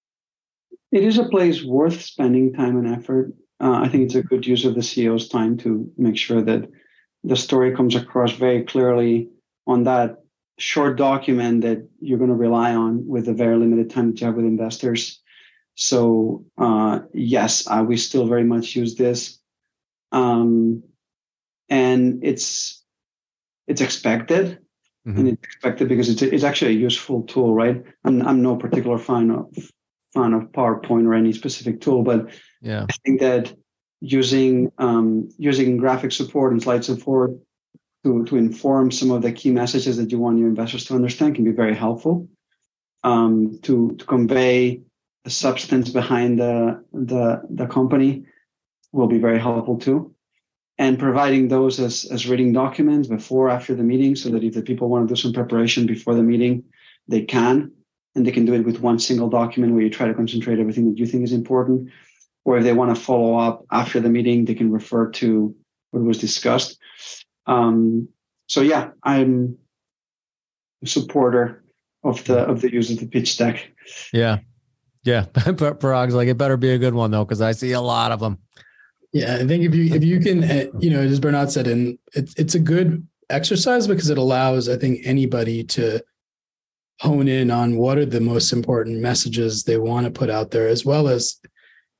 It is a place worth spending time and effort. Uh, I think it's a good use of the C E O's time to make sure that the story comes across very clearly on that short document that you're going to rely on with the very limited time that you have with investors. So uh, yes, uh, we still very much use this. Um, and it's it's expected. Mm-hmm. And it's expected because it's it's actually a useful tool, right? I'm I'm no particular fan of fan of PowerPoint or any specific tool, but yeah, I think that using um, using graphic support and slide support to to inform some of the key messages that you want your investors to understand can be very helpful. Um, to to convey the substance behind the the the company will be very helpful too. And providing those as, as reading documents before, after the meeting, so that if the people want to do some preparation before the meeting, they can, and they can do it with one single document where you try to concentrate everything that you think is important. Or if they want to follow up after the meeting, they can refer to what was discussed. Um, so yeah, I'm a supporter of the of the use of the pitch deck. Yeah, yeah. Parag's like, it better be a good one though, because I see a lot of them. Yeah, I think if you if you can, uh, you know, as Bernat said, and it, it's a good exercise because it allows, I think, anybody to hone in on what are the most important messages they want to put out there, as well as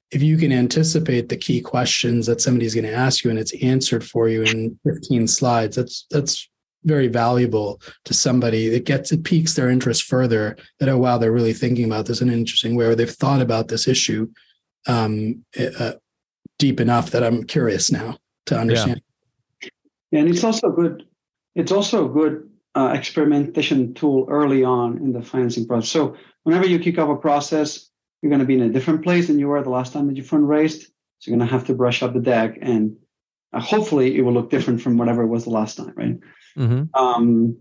if you can anticipate the key questions that somebody's going to ask you and it's answered for you in fifteen slides, that's that's very valuable to somebody. It gets it piques their interest further that, oh wow, they're really thinking about this in an interesting way, or they've thought about this issue um, uh, deep enough that I'm curious now to understand. Yeah, yeah, and it's also good. It's also a good uh, experimentation tool early on in the financing process. So whenever you kick off a process, you're going to be in a different place than you were the last time that you fundraised. So you're going to have to brush up the deck, and uh, hopefully it will look different from whatever it was the last time, right? Mm-hmm. Um,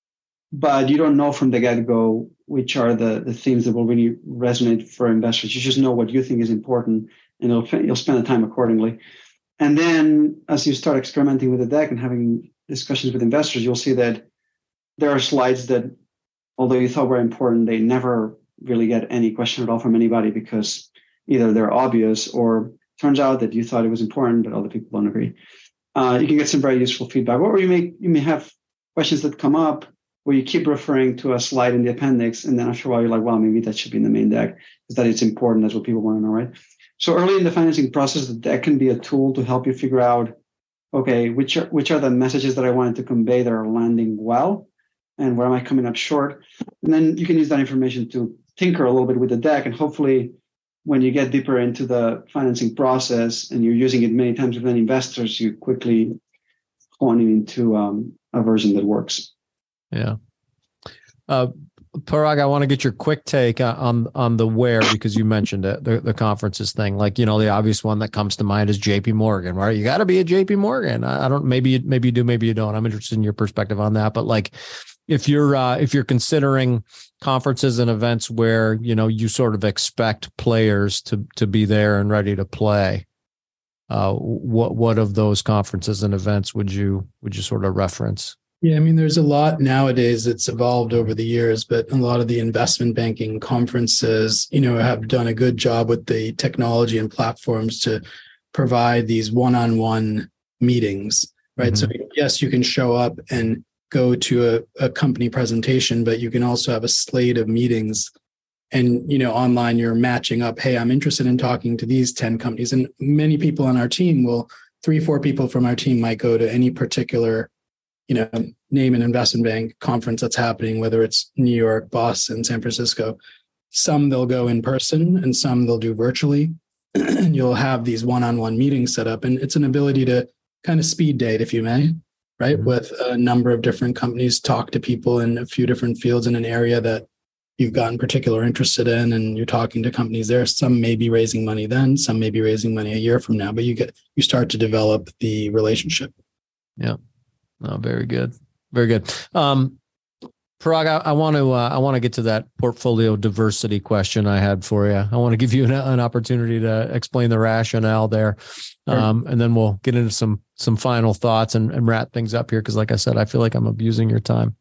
but you don't know from the get-go which are the, the themes that will really resonate for investors. You just know what you think is important, and you'll, you'll spend the time accordingly. And then as you start experimenting with the deck and having discussions with investors, you'll see that there are slides that, although you thought were important, they never really get any question at all from anybody, because either they're obvious or turns out that you thought it was important, but other people don't agree. Uh, you can get some very useful feedback, or you may you may have questions that come up where you keep referring to a slide in the appendix, and then after a while you're like, well, maybe that should be in the main deck, because that it's important. That's what people want to know, right? So early in the financing process, the deck can be a tool to help you figure out, okay, which are which are the messages that I wanted to convey that are landing well, and where am I coming up short? And then you can use that information to tinker a little bit with the deck, and hopefully when you get deeper into the financing process and you're using it many times with many investors, you quickly hone it into um, a version that works. Yeah. Uh, Parag, I want to get your quick take on on the where, because you mentioned it, the, the conferences thing. Like, you know, the obvious one that comes to mind is J P Morgan, right? You got to be a J P Morgan. I, I don't, maybe, maybe you do, maybe you don't. I'm interested in your perspective on that. But like, if you're uh, if you're considering conferences and events where, you know, you sort of expect players to to be there and ready to play, uh, what what of those conferences and events would you would you sort of reference? Yeah, I mean, there's a lot nowadays that's evolved over the years, but a lot of the investment banking conferences, you know, have done a good job with the technology and platforms to provide these one-on-one meetings, right? Mm-hmm. So yes, you can show up and go to a, a company presentation, but you can also have a slate of meetings, and, you know, online you're matching up, hey, I'm interested in talking to these ten companies. And many people on our team will, three, four people from our team might go to any particular, you know, name an investment bank conference that's happening, whether it's New York, Boston, San Francisco. Some they'll go in person and some they'll do virtually. And you'll have these one-on-one meetings set up. And it's an ability to kind of speed date, if you may, right? Mm-hmm. With a number of different companies, talk to people in a few different fields in an area that you've gotten particular interested in, and you're talking to companies there. Some may be raising money then, some may be raising money a year from now, but you get, you start to develop the relationship. Yeah. Oh, very good. Very good. Um, Parag, I, I want to uh, I want to get to that portfolio diversity question I had for you. I want to give you an, an opportunity to explain the rationale there, um, sure. And then we'll get into some some final thoughts and, and wrap things up here, because, like I said, I feel like I'm abusing your time.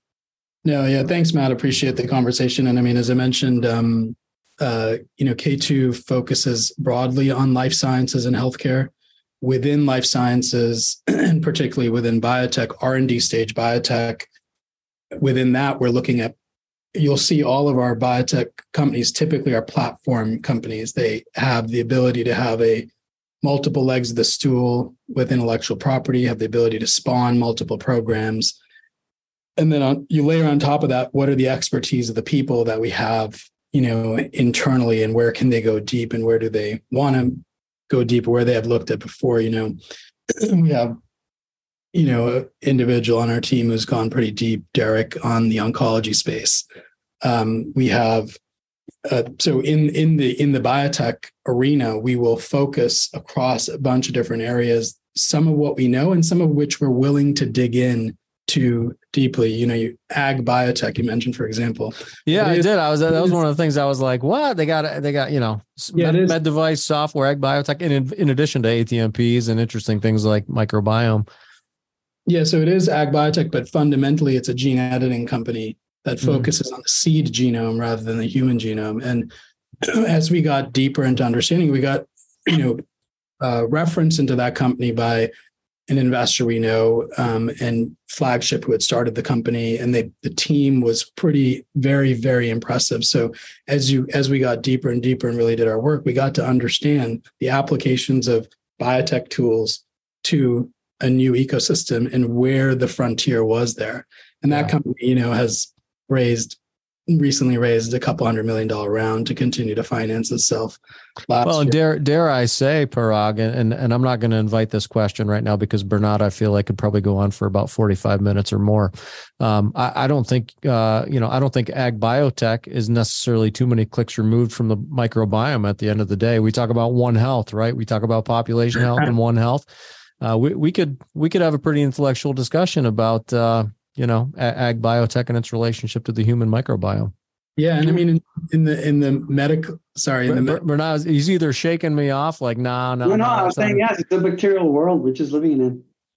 No, yeah, thanks, Matt. Appreciate the conversation. And I mean, as I mentioned, um, uh, you know, K two focuses broadly on life sciences and healthcare. Within life sciences, and particularly within biotech, R and D stage biotech, within that, we're looking at, you'll see all of our biotech companies typically are platform companies. They have the ability to have a multiple legs of the stool with intellectual property, have the ability to spawn multiple programs. And then on, you layer on top of that, what are the expertise of the people that we have, you know, internally, and where can they go deep, and where do they want to go deep, where they have looked at before. You know, we have, you know, an individual on our team who's gone pretty deep, Derek, on the oncology space. Um, we have, uh, so in, in the, in the biotech arena, we will focus across a bunch of different areas, some of what we know and some of which we're willing to dig in to deeply. You know, you ag biotech, you mentioned, for example. Yeah, I did. I was, that was one of the things I was like, what? They got, they got, you know, yeah, med, med device, software, ag biotech, and in, in addition to A T M Ps and interesting things like microbiome. Yeah, so it is ag biotech, but fundamentally it's a gene editing company that focuses mm. on the seed genome rather than the human genome. And as we got deeper into understanding, we got, you know, uh, reference into that company by an investor we know um, and Flagship, who had started the company, and they the team was pretty very very impressive. So as you as we got deeper and deeper and really did our work, we got to understand the applications of biotech tools to a new ecosystem and where the frontier was there. And that yeah. company, you know, has raised recently raised a couple hundred million dollar round to continue to finance itself. Well, and dare dare I say, Parag, and and I'm not going to invite this question right now because Bernat, I feel like could probably go on for about forty-five minutes or more. Um, I, I don't think uh, you know, I don't think ag biotech is necessarily too many clicks removed from the microbiome. At the end of the day, we talk about One Health, right? We talk about population health and One Health. Uh, we we could we could have a pretty intellectual discussion about. Uh, you know, ag biotech and its relationship to the human microbiome. Yeah. And I mean, in, in the, in the medical, sorry, in the, We're not, he's either shaking me off like, nah, no, no, no, I was saying, yes, it's the bacterial world, which is living in it.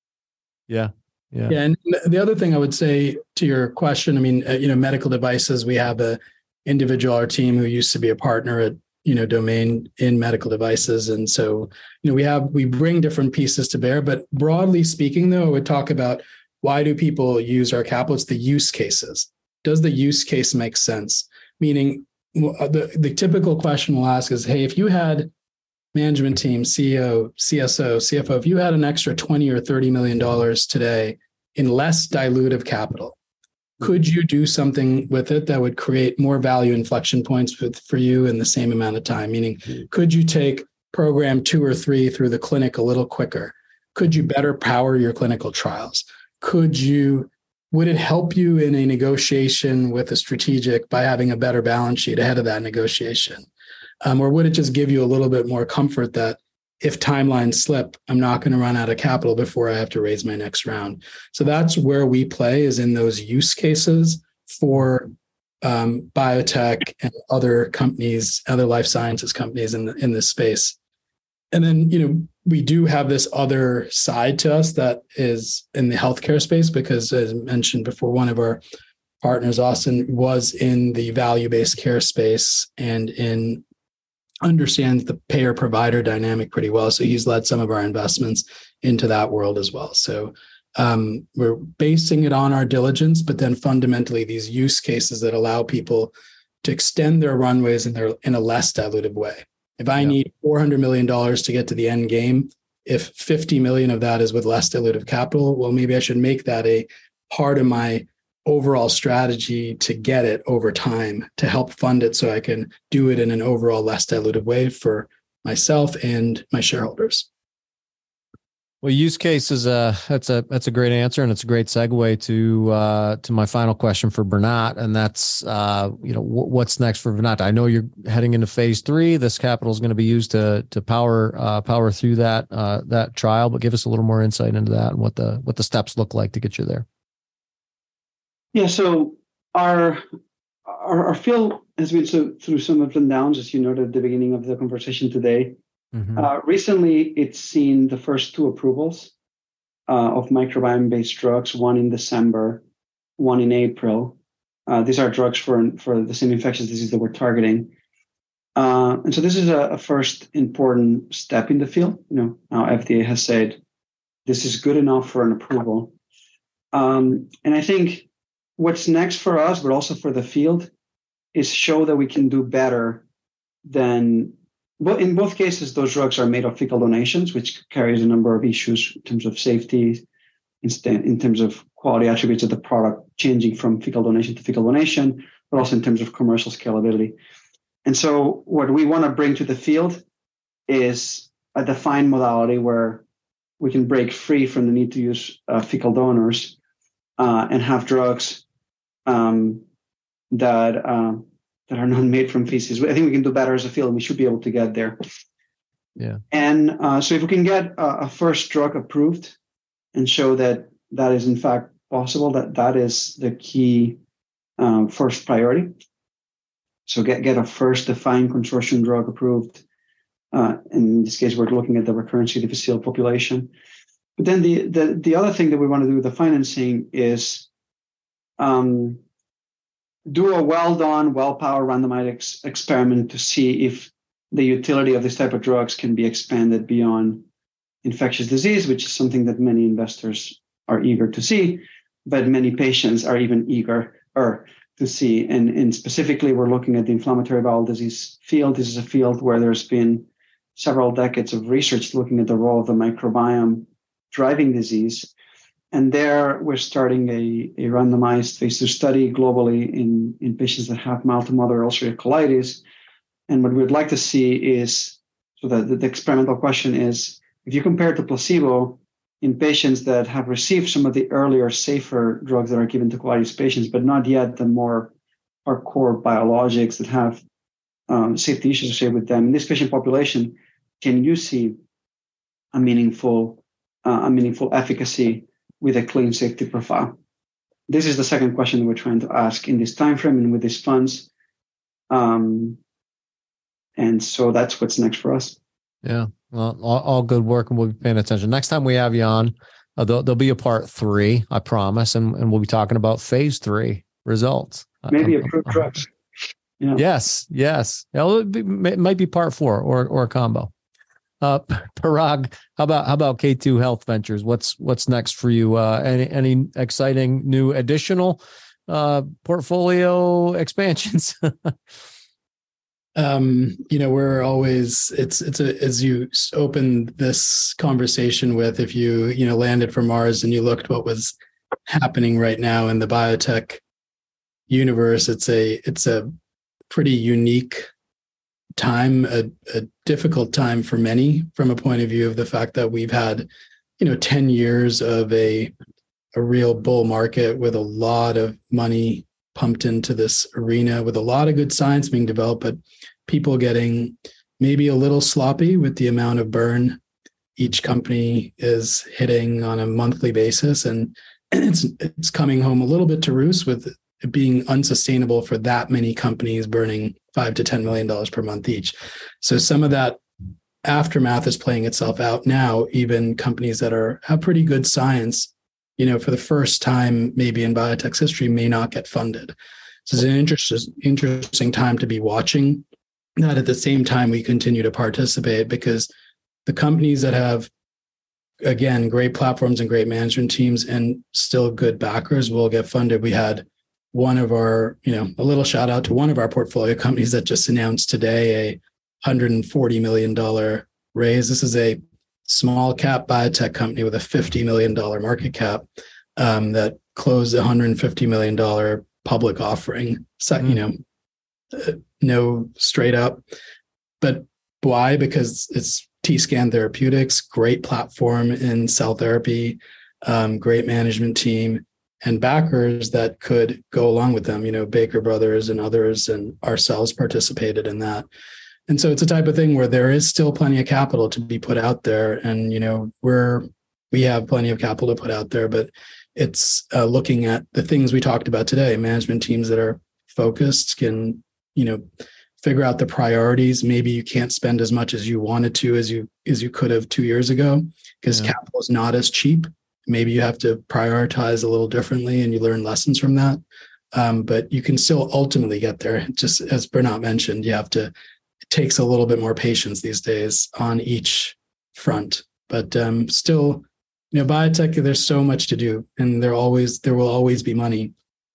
Yeah. Yeah. Yeah. And the other thing I would say to your question, I mean, uh, you know, medical devices, we have a individual, our team who used to be a partner at, you know, Domain in medical devices. And so, you know, we have, we bring different pieces to bear, but broadly speaking, though, I would talk about why do people use our capital? It's the use cases. Does the use case make sense? Meaning the, the typical question we'll ask is, hey, if you had management team, C E O, C S O, C F O, if you had an extra twenty or thirty million dollars today in less dilutive capital, could you do something with it that would create more value inflection points with, for you in the same amount of time? Meaning, could you take program two or three through the clinic a little quicker? Could you better power your clinical trials? Could you, would it help you in a negotiation with a strategic by having a better balance sheet ahead of that negotiation? Um, or would it just give you a little bit more comfort that if timelines slip, I'm not going to run out of capital before I have to raise my next round? So that's where we play, is in those use cases for um, biotech and other companies, other life sciences companies in the, in this space. And then, you know, we do have this other side to us that is in the healthcare space, because as mentioned before, one of our partners, Austin, was in the value-based care space and in understands the payer provider dynamic pretty well. So he's led some of our investments into that world as well. So um, we're basing it on our diligence, but then fundamentally these use cases that allow people to extend their runways in their in a less dilutive way. If I yeah. need four hundred million dollars to get to the end game, if fifty million of that is with less dilutive capital, well, maybe I should make that a part of my overall strategy to get it over time, to help fund it so I can do it in an overall less dilutive way for myself and my shareholders. Well, use case is a that's a that's a great answer, and it's a great segue to uh, to my final question for Bernat, and that's uh, you know w- what's next for Bernat. I know you're heading into phase three. This capital is going to be used to to power uh, power through that uh, that trial, but give us a little more insight into that and what the what the steps look like to get you there. Yeah, so our our, our field has been so, through some ups and downs, as you noted at the beginning of the conversation today. Mm-hmm. Uh, recently, it's seen the first two approvals uh, of microbiome-based drugs, one in December, one in April. Uh, these are drugs for, for the same infectious disease that we're targeting. Uh, and so this is a, a first important step in the field. You know, now F D A has said this is good enough for an approval. Um, and I think what's next for us, but also for the field, is show that we can do better than... Well, in both cases, those drugs are made of fecal donations, which carries a number of issues in terms of safety, in terms of quality attributes of the product changing from fecal donation to fecal donation, but also in terms of commercial scalability. And so what we want to bring to the field is a defined modality where we can break free from the need to use uh, fecal donors uh, and have drugs um, that... Uh, that are not made from feces. I think we can do better as a field, and we should be able to get there. Yeah. And uh, so if we can get a, a first drug approved and show that that is in fact possible, that that is the key um, first priority. So get, get a first defined consortium drug approved. Uh, in this case, we're looking at the recurrent C. difficile population. But then the, the, the other thing that we want to do with the financing is um, do a well-done, well-powered randomized ex- experiment to see if the utility of this type of drugs can be expanded beyond infectious disease, which is something that many investors are eager to see, but many patients are even eager to see. And, and specifically, we're looking at the inflammatory bowel disease field. This is a field where there's been several decades of research looking at the role of the microbiome driving disease. And there we're starting a, a randomized phase two study globally in, in patients that have mild to moderate ulcerative colitis. And what we'd like to see is, so the, the experimental question is, if you compare to placebo in patients that have received some of the earlier, safer drugs that are given to colitis patients, but not yet the more hardcore biologics that have um, safety issues associated with them, in this patient population, can you see a meaningful, uh, a meaningful efficacy with a clean safety profile? This is the second question that we're trying to ask in this time frame and with these funds. Um, and so that's what's next for us. Yeah, well, all, all good work, and we'll be paying attention. Next time we have you on, uh, there'll, there'll be a part three, I promise, and, and we'll be talking about phase three results. Maybe uh, approved uh, drugs. Yeah. Yes, yes. It'll be, it might be part four or or a combo. Uh, Parag, how about how about K two Health Ventures? What's what's next for you? Uh, any any exciting new additional uh, portfolio expansions? um, you know, we're always it's it's a as you open this conversation with, if you you know landed from Mars and you looked what was happening right now in the biotech universe, it's a it's a pretty unique time, a, a difficult time for many from a point of view of the fact that we've had, you know, ten years of a, a real bull market with a lot of money pumped into this arena, with a lot of good science being developed, but people getting maybe a little sloppy with the amount of burn each company is hitting on a monthly basis. And it's, it's coming home a little bit to roost with it being unsustainable for that many companies burning five to ten million dollars per month each. So some of that aftermath is playing itself out now. Even companies that are have pretty good science, you know, for the first time maybe in biotech's history, may not get funded. So it's an interesting interesting time to be watching that. At the same time, we continue to participate, because the companies that have, again, great platforms and great management teams and still good backers will get funded. We had one of our, you know, a little shout out to one of our portfolio companies that just announced today a one hundred forty million dollars raise. This is a small cap biotech company with a fifty million dollars market cap um, that closed a one hundred fifty million dollars public offering. So, mm-hmm. you know, uh, no straight up. But why? Because it's T-Scan Therapeutics, great platform in cell therapy, um, great management team, and backers that could go along with them. You know, Baker Brothers and others and ourselves participated in that. And so it's a type of thing where there is still plenty of capital to be put out there. And, you know, we're, we have plenty of capital to put out there, but it's uh, looking at the things we talked about today. Management teams that are focused can, you know, figure out the priorities. Maybe you can't spend as much as you wanted to, as you, as you could have two years ago, because yeah. capital is not as cheap. Maybe you have to prioritize a little differently and you learn lessons from that. Um, but you can still ultimately get there. Just as Bernat mentioned, you have to, it takes a little bit more patience these days on each front. But um, still, you know, biotech, there's so much to do, and there always, there will always be money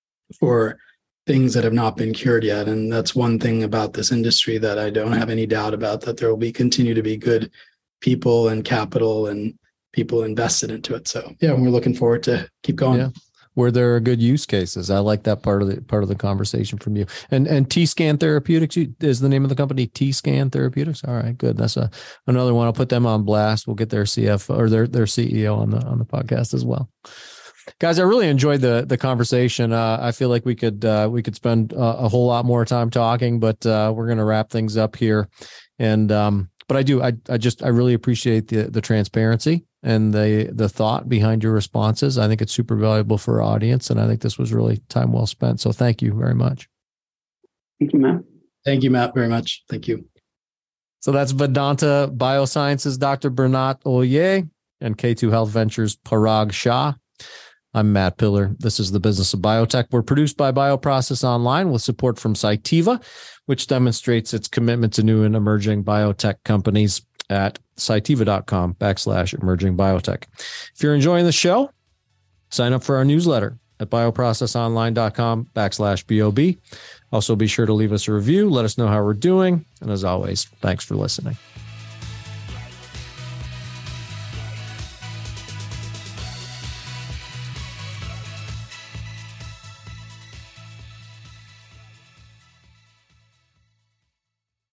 for things that have not been cured yet. And that's one thing about this industry that I don't have any doubt about, that there will be continue to be good people and capital and people invested into it. So yeah, we're looking forward to keep going. Yeah. Where there are good use cases. I like that part of the part of the conversation from you. And and T-Scan Therapeutics is the name of the company. T-Scan Therapeutics. All right, good. That's a another one. I'll put them on blast. We'll get their C F O or their their C E O on the on the podcast as well. Guys, I really enjoyed the the conversation. Uh, I feel like we could uh, we could spend uh, a whole lot more time talking, but uh, we're going to wrap things up here. And um, but I do I I just I really appreciate the the transparency and the the thought behind your responses. I think it's super valuable for our audience, and I think this was really time well spent. So thank you very much. Thank you, Matt. Thank you, Matt, very much. Thank you. So that's Vedanta Biosciences, Doctor Bernat Ollier, and K two Health Ventures, Parag Shah. I'm Matt Pillar. This is The Business of Biotech. We're produced by Bioprocess Online with support from Cytiva, which demonstrates its commitment to new and emerging biotech companies. at cytiva.com backslash emerging biotech. If you're enjoying the show, sign up for our newsletter at bioprocessonline.com backslash BOB. Also, be sure to leave us a review. Let us know how we're doing. And as always, thanks for listening.